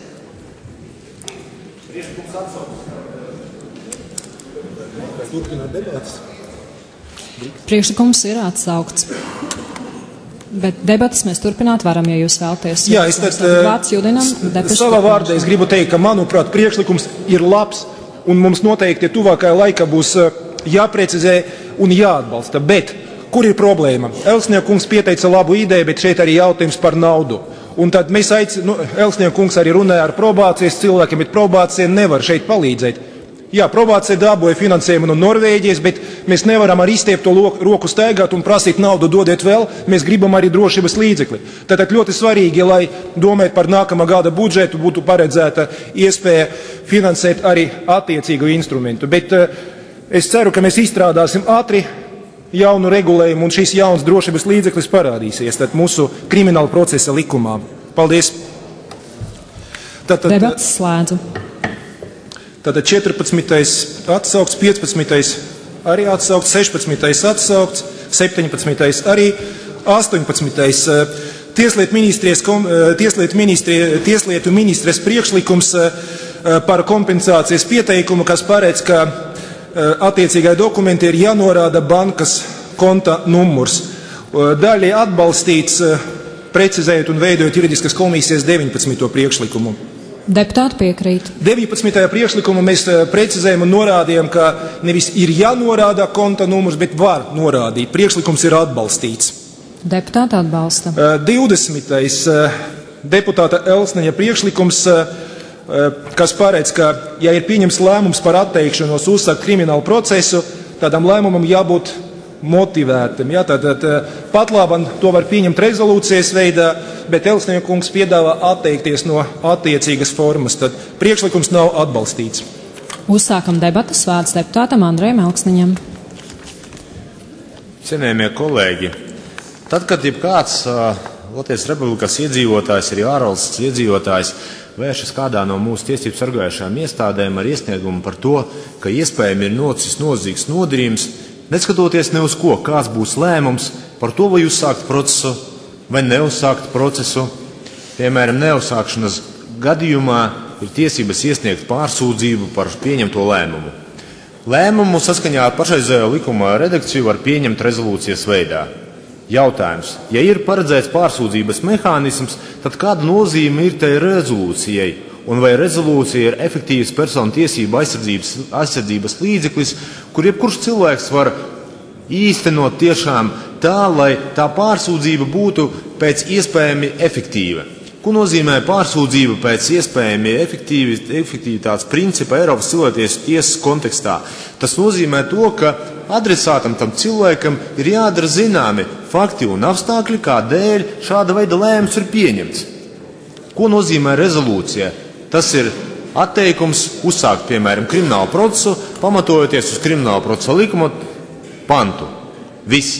Priekšlikums ir atsaukts. Bet debatas mēs turpināt varam, ja jūs vēlaties. Jā, es tad, savā vārdā es gribu teikt, ka, manuprāt, priekšlikums ir labs, un mums noteikti tuvākajā laikā būs jāprecizē un jāatbalsta. Bet kur ir problēma? Elksnieka kungs pieteica labu ideju, bet šeit arī jautājums par naudu. Un tad mēs aicinām, nu, Elksnieka kungs arī runāja ar probācijas cilvēkiem, bet probācija nevar šeit palīdzēt. Jā, probācija dabūja finansējumu no Norvēģijas, bet mēs nevaram ar izstiepto roku staigāt un prasīt naudu dodiet vēl, mēs gribam arī drošības līdzekli. Tātad ļoti svarīgi, lai domājot par nākamā gada budžetu, būtu paredzēta iespēja finansēt arī attiecīgu instrumentu. Bet uh, es ceru, ka mēs izstrādāsim ātri jaunu regulējumu, un šis jauns drošības līdzeklis parādīsies tad mūsu krimināla procesa likumā. Paldies! Tātad, Debats slēdzu. Tātad četrpadsmitais atsaukts, piecpadsmitais arī atsaukts, sešpadsmitais atsaukts, septiņpadsmitais arī, astoņpadsmitais Tieslietu ministries, tieslietu ministrie, tieslietu ministres priekšlikums par kompensācijas pieteikumu, kas paredz, ka attiecīgai dokumenti ir jānorāda bankas konta numurs. Daļai atbalstīts, precizējot un veidojot juridiskas komisijas deviņpadsmito priekšlikumu. Deputāti piekrīt. deviņpadsmitajā priekšlikumā mēs precizējam un norādījām, ka nevis ir jānorāda konta numurs, bet var norādīt. Priekšlikums ir atbalstīts. Deputāti atbalsta. divdesmitais deputāta Elsneņa priekšlikums, kas paredz, ka, ja ir pieņems lēmums par atteikšanos uzsākt kriminālu procesu, tādam lēmumam jābūt motivētam. Ja, tad, tad pat labam to var pieņemt rezolūcijas veidā, bet Elsneņa kungs piedāvā atteikties no attiecīgas formas. Tad priekšlikums nav atbalstīts. Uzsākam debatas, vārds deputātam Andrejam Elksniņam. Cienējamie kolēģi, tad, kad jebkāds uh, Latvijas Republikas iedzīvotājs, arī ārvalsts iedzīvotājs, vēršas kādā no mūsu tiesību sargājušajām iestādēm ar iesniegumu par to, ka iespējami ir noticis nozīgs nodarījums, neskatoties ne uz ko, kāds būs lēmums par to, vai uzsākt procesu vai neuzsākt procesu. Piemēram, neuzsākšanas gadījumā ir tiesības iesniegt pārsūdzību par pieņemto lēmumu. Lēmumu saskaņā ar pašreizējo likuma redakciju var pieņemt rezolūcijas veidā. Jautājums. Ja ir paredzēts pārsūdzības mehānisms, tad kāda nozīme ir tai rezolūcijai? Un vai rezolūcija ir efektīvs personu tiesību aizsardzības, aizsardzības līdzeklis, kur jebkurš cilvēks var īstenot tiešām tā, lai tā pārsūdzība būtu pēc iespējami efektīva? Ko nozīmē pārsūdzība pēc iespējami efektivitātes principa Eiropas cilvēktiesību tiesas kontekstā? Tas nozīmē to, ka adresātam tam cilvēkam ir jādara zināmi fakti un apstākļi, kādēļ šāda veida lēmums ir pieņemts. Ko nozīmē rezolūcija? Tas ir atteikums uzsākt, piemēram, kriminālu procesu, pamatojoties uz kriminālu procesa likuma pantu. Viss.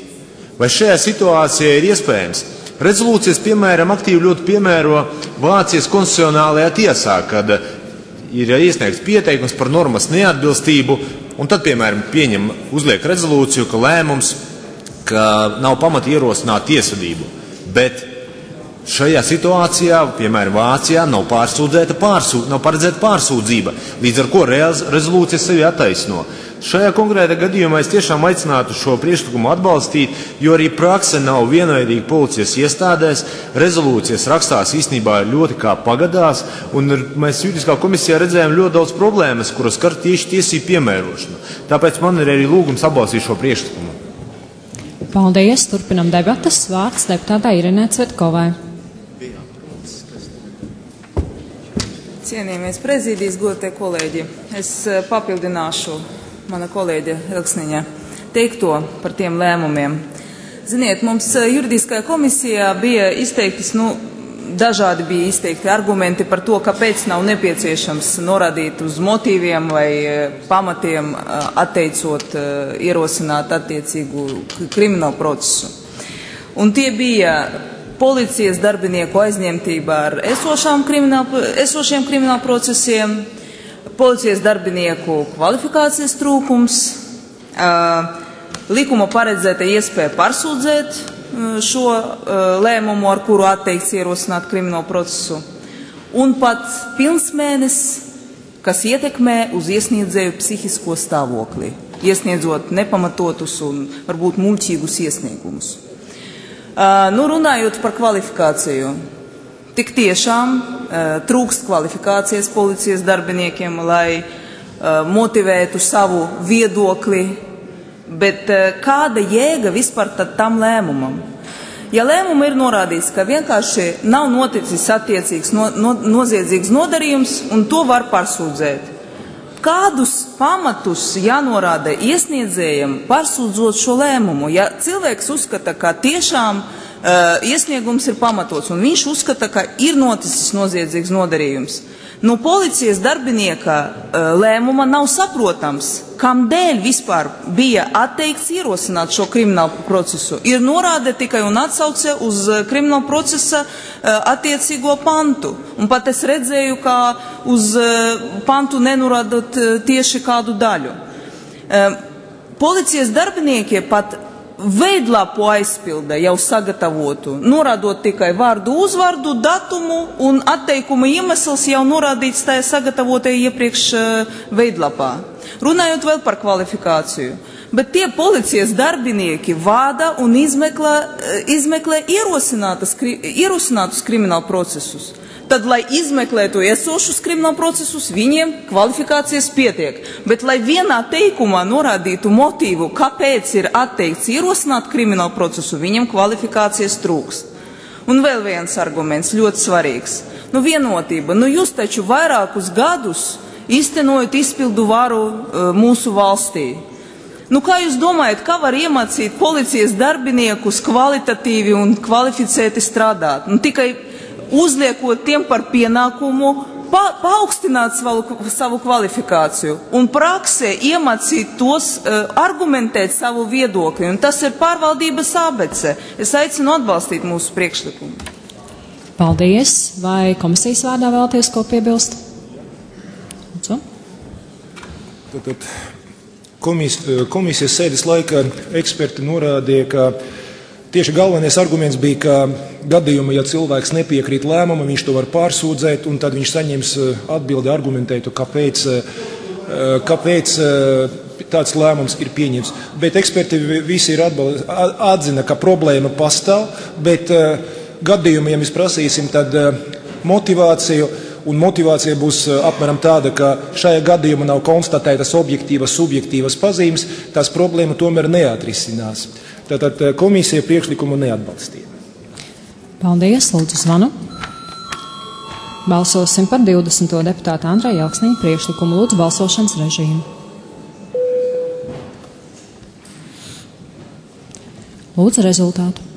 Vai šajā situācijā ir iespējams? Rezolūcijas, piemēram, aktīvi ļoti piemēro Vācijas konstitucionālajā tiesā, kad ir iesniegts pieteikums par normas neatbilstību, un tad, piemēram, pieņem, uzliek rezolūciju, ka lēmums, ka nav pamata ierosināt tiesvedību. Bet šajā situācijā, piemēram, Vācijā, nav, pārsū, nav paredzēta pārsūdzība, līdz ar ko rezolūcija sevi attaisno. Šajā konkrētā gadījumā es tiešām aicinātu šo priekšlikumu atbalstīt, jo arī prakse nav vienveidīga policijas iestādēs. Rezolūcijas rakstās īstenībā ļoti kā pagadās, un mēs juridiskā komisijā redzējām ļoti daudz problēmas, kuras skar tieši tiesību piemērošanu. Tāpēc man ir arī lūgums atbalstīt šo priekšlikumu. Paldies, turpinam debatas. Vārds deputātei Irenē Cvetkovai. Cienījamies prezidijas, godātie kolēģi, es papildināšu mana kolēģa Elksniņa teikto par tiem lēmumiem. Ziniet, mums juridiskajā komisijā bija izteiktas, nu, dažādi bija izteikti argumenti par to, kāpēc nav nepieciešams norādīt uz motīviem vai pamatiem atteicot ierosināt attiecīgu kriminālu procesu. Un tie bija policijas darbinieku aizņemtība ar esošām kriminālu, esošiem kriminālu procesiem, policijas darbinieku kvalifikācijas trūkums, likuma paredzēta iespēja pārsūdzēt šo lēmumu, ar kuru atteikts ierosināt kriminālu procesu, un pat pilns mēnesis, kas ietekmē uz iesniedzēju psihisko stāvokli, iesniedzot nepamatotus un varbūt muļķīgus iesniegumus. Nu, runājot par kvalifikāciju, tik tiešām trūkst kvalifikācijas policijas darbiniekiem, lai motivētu savu viedokli, bet kāda jēga vispār tad tam lēmumam? Ja lēmuma ir norādīts, ka vienkārši nav noticis attiecīgs no, no, noziedzīgs nodarījums un to var pārsūdzēt, kādus pamatus jānorāda iesniedzējiem pārsūdzot šo lēmumu? Ja cilvēks uzskata, ka tiešām uh, iesniegums ir pamatots un viņš uzskata, ka ir noticis noziedzīgs nodarījums, no policijas darbinieka uh, lēmuma nav saprotams, kam dēļ vispār bija atteikts ierosināt šo kriminālu procesu. Ir norāde tikai un atsauce uz kriminālu procesa uh, attiecīgo pantu. Un pat es redzēju, ka uz uh, pantu nenorādot uh, tieši kādu daļu. Uh, policijas darbinieki pat veidlapu aizpilda jau sagatavotu, norādot tikai vārdu, uzvārdu, datumu un atteikuma iemesls jau norādīts tajā sagatavotajā iepriekš uh, veidlapā. Runājot vēl par kvalifikāciju, bet tie policijas darbinieki vāda un izmeklē, izmeklē ierosinātus kriminālu procesus. Tad, lai izmeklētu esošus kriminālu procesus, viņiem kvalifikācijas pietiek. Bet, lai vienā teikumā norādītu motīvu, kāpēc ir atteikts ierosināt kriminālu procesu, viņiem kvalifikācijas trūks. Un vēl viens arguments ļoti svarīgs. Nu, vienotība. Nu, jūs taču vairākus gadus īstenojat izpildu varu uh, mūsu valstī. Nu, kā jūs domājat, kā var iemācīt policijas darbiniekus kvalitatīvi un kvalificēti strādāt? Nu, tikai uzliekot tiem par pienākumu pa, paaugstināt savu, savu kvalifikāciju un praksē iemācīt tos uh, argumentēt savu viedokli. Un tas ir pārvaldības abece. Es aicinu atbalstīt mūsu priekšlikumu. Paldies. Vai komisijas vārdā vēlaties ko piebilst? Tātad komis, komisijas sēdes laikā eksperti norādīja, ka tieši galvenais arguments bija, ka gadījumā, ja cilvēks nepiekrīt lēmumam, viņš to var pārsūdzēt, un tad viņš saņems atbildi argumentētu, kāpēc, kāpēc tāds lēmums ir pieņemts. Bet eksperti visi ir atbaldi, atzina, ka problēma pastāv, bet gadījumā, ja mēs prasīsim, tad motivāciju, un motivācija būs apmēram tāda, ka šajā gadījumā nav konstatētas objektīvas, subjektīvas pazīmes, tās problēma tomēr neatrisinās. Tātad komisija priekšlikumu neatbalstīja. Paldies, lūdzu zvanu. Balsosim par divdesmito deputātu Andreja Elksniņa priekšlikumu. Lūdzu balsošanas režīmu. Lūdzu rezultātu.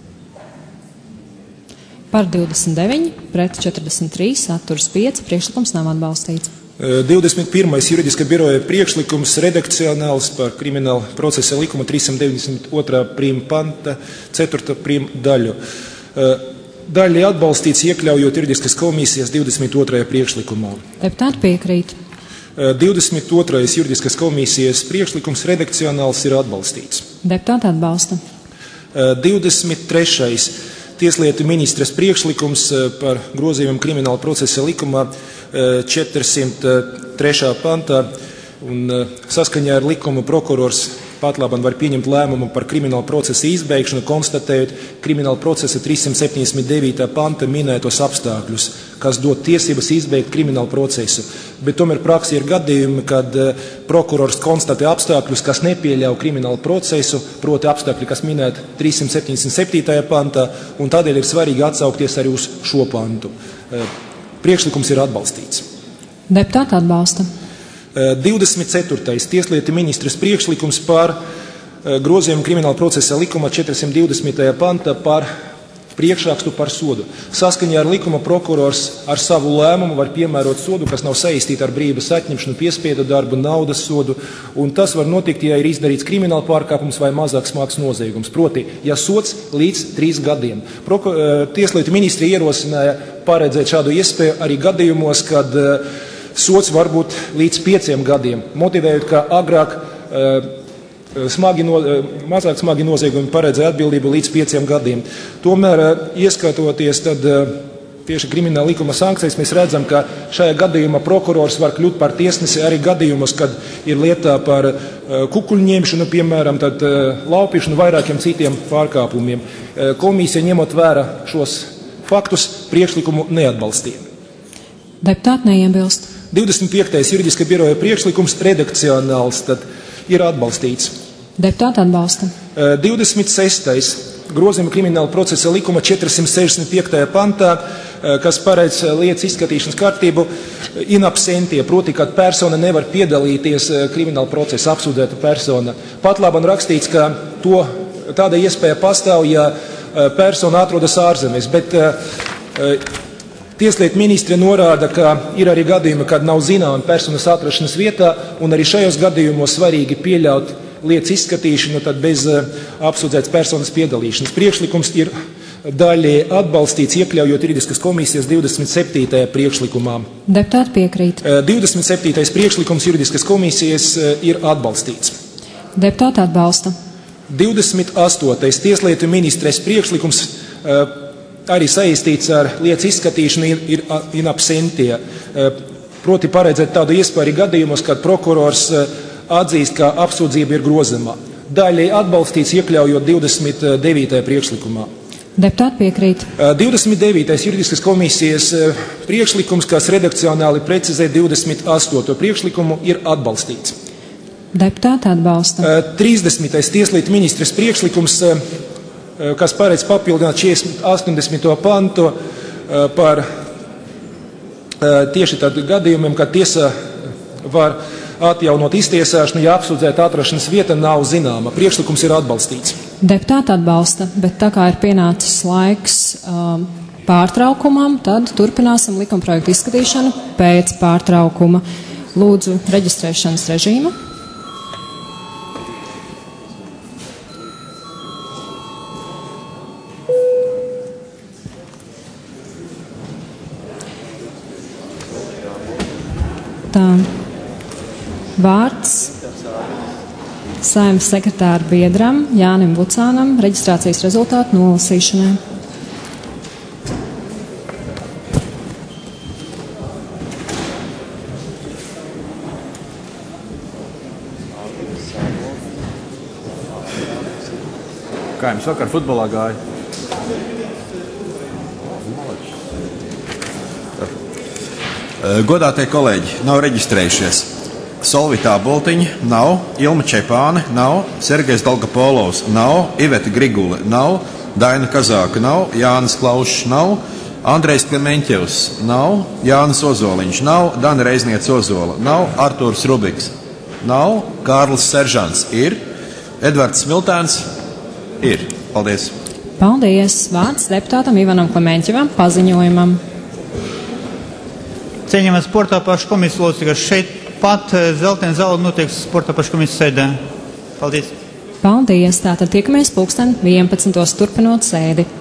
Par divdesmit deviņi, pret četrdesmit trīs, atturas pieci, priekšlikums nav atbalstīts. divdesmit pirmais juridiska biroja priekšlikums redakcionāls par krimināla procesa likuma trīssimt deviņdesmit otrā prīma panta ceturto prīma daļu. Daļa atbalstīts iekļaujot juridiskas komisijas divdesmit otrajā priekšlikumā. Deputāti piekrīt. divdesmit otrais juridiskas komisijas priekšlikums redakcionāls ir atbalstīts. Deputāti atbalsta. divdesmit trešais Tieslietu ministres priekšlikums par grozījumiem krimināla procesa likumā četrsimt trešā pantā, un saskaņā ar likumu prokurors patlaban var pieņemt lēmumu par krimināla procesa izbeigšanu, konstatējot krimināla procesa trīssimt septiņdesmit devītā panta minētos apstākļus, kas dod tiesības izbeigt kriminālu procesu. Bet tomēr praksē ir gadījumi, kad prokurors konstatē apstākļus, kas nepieļauj kriminālu procesu, proti apstākļi, kas minēti trīssimt septiņdesmit septītajā pantā, un tādēļ ir svarīgi atsaukties arī uz šo pantu. Priekšlikums ir atbalstīts. Deputāti atbalsta. divdesmit ceturtais Tieslietu ministres priekšlikums par grozījumu krimināla procesa likuma četrsimt divdesmitajā pantā par priekšrakstu par sodu. Saskaņā ar likuma prokurors ar savu lēmumu var piemērot sodu, kas nav saistīta ar brīvības atņemšanu, piespiedu darbu, naudas sodu, un tas var notikt, ja ir izdarīts krimināla pārkāpums vai mazāk smags noziegums. Proti, ja sods līdz trīs gadiem. Proko, Tieslietu ministri ierosināja paredzēt šādu iespēju arī gadījumos, kad sods var būt līdz pieciem gadiem, motivējot, ka agrāk smagi no, mazāk smagi noziegumi paredzēja atbildību līdz pieciem gadiem. Tomēr, ieskatoties tad tieši krimināla likuma sankcijas, mēs redzam, ka šajā gadījumā prokurors var kļūt par tiesnesi arī gadījumos, kad ir lietā par kukuļņemšanu, piemēram, tad laupīšanu, vairākiem citiem pārkāpumiem. Komisija, ņemot vērā šos faktus, priekšlikumu neatbalstīja. Deputāti neiebilst. divdesmit piektais juridiska biroja priekšlikums redakcionāls, tad ir atbalstīts. Deputāti atbalsta. divdesmit sestais grozījuma krimināla procesa likuma četrsimt sešdesmit piektajā pantā, kas paredz lietas izskatīšanas kārtību in absentie, proti, kad persona nevar piedalīties krimināla procesa, apsūdzēta persona. Patlaban rakstīts, ka to, tāda iespēja pastāv, ja persona atrodas ārzemēs, bet Tieslietu ministre norāda, ka ir arī gadījumi, kad nav zināma personas atrašanās vietā, un arī šajos gadījumos svarīgi pieļaut lietas izskatīšanu tad bez apsūdzētas personas piedalīšanas. Priekšlikums ir daļēji atbalstīts, iekļaujot juridiskas komisijas divdesmit septītajā priekšlikumā. Deputāti piekrīt. divdesmit septītais priekšlikums juridiskas komisijas ir atbalstīts. Deputāti atbalsta. divdesmit astotais Tieslietu ministres priekšlikums arī saistīts ar lietas izskatīšanu ir in absentie. Proti paredzēt tādu iespēju gadījumos, kad prokurors atzīst, ka apsūdzība ir grozamā. Daļai atbalstīts, iekļaujot divdesmit devītajā priekšlikumā. Deputāti piekrīt. divdesmit devītais juridiskas komisijas priekšlikums, kas redakcionāli precizē divdesmit astoto priekšlikumu, ir atbalstīts. Deputāti atbalsta. trīsdesmitais tieslietu ministres priekšlikums, kas paredz papildināt četrdesmit astoņdesmito pantu par tieši tādu gadījumiem, kad tiesa var atjaunot iztiesāšanu, ja apsūdzēta atrašanās vieta nav zināma. Priekšlikums ir atbalstīts. Deputāti atbalsta, bet tā kā ir pienācis laiks um, pārtraukumam, tad turpināsim likumprojektu izskatīšanu pēc pārtraukuma. Lūdzu reģistrēšanas režīmu. Tā. Vārds Saeimas sekretāra biedram Jānim Vucānam reģistrācijas rezultātu nolasīšanai. Kā jums vakar futbolā gāja? Godātie kolēģi, nav reģistrējušies. Solvitā Boltiņa nav, Ilma Čepāne nav, Sergejs Dolgopolovs nav, Iveta Grigule nav, Daina Kazāka nav, Jānis Klaušs nav, Andrejs Klemeņķevs nav, Jānis Ozoliņš nav, Dana Reizniece Ozola nav, Artūrs Rubiks nav, Kārlis Seržants ir, Edvards Smiltēns ir. Paldies. Paldies. Vārds deputātam Ivanam Klemeņķevam paziņojumam. Cienījamais sporta apakškomitejas locekļi, šeit pat Zeltēna zāle notiek sporta apakškomitejas sēdē. Paldies. Paldies. Tātad tiekamies pulksten vienpadsmitos turpinot sēdi.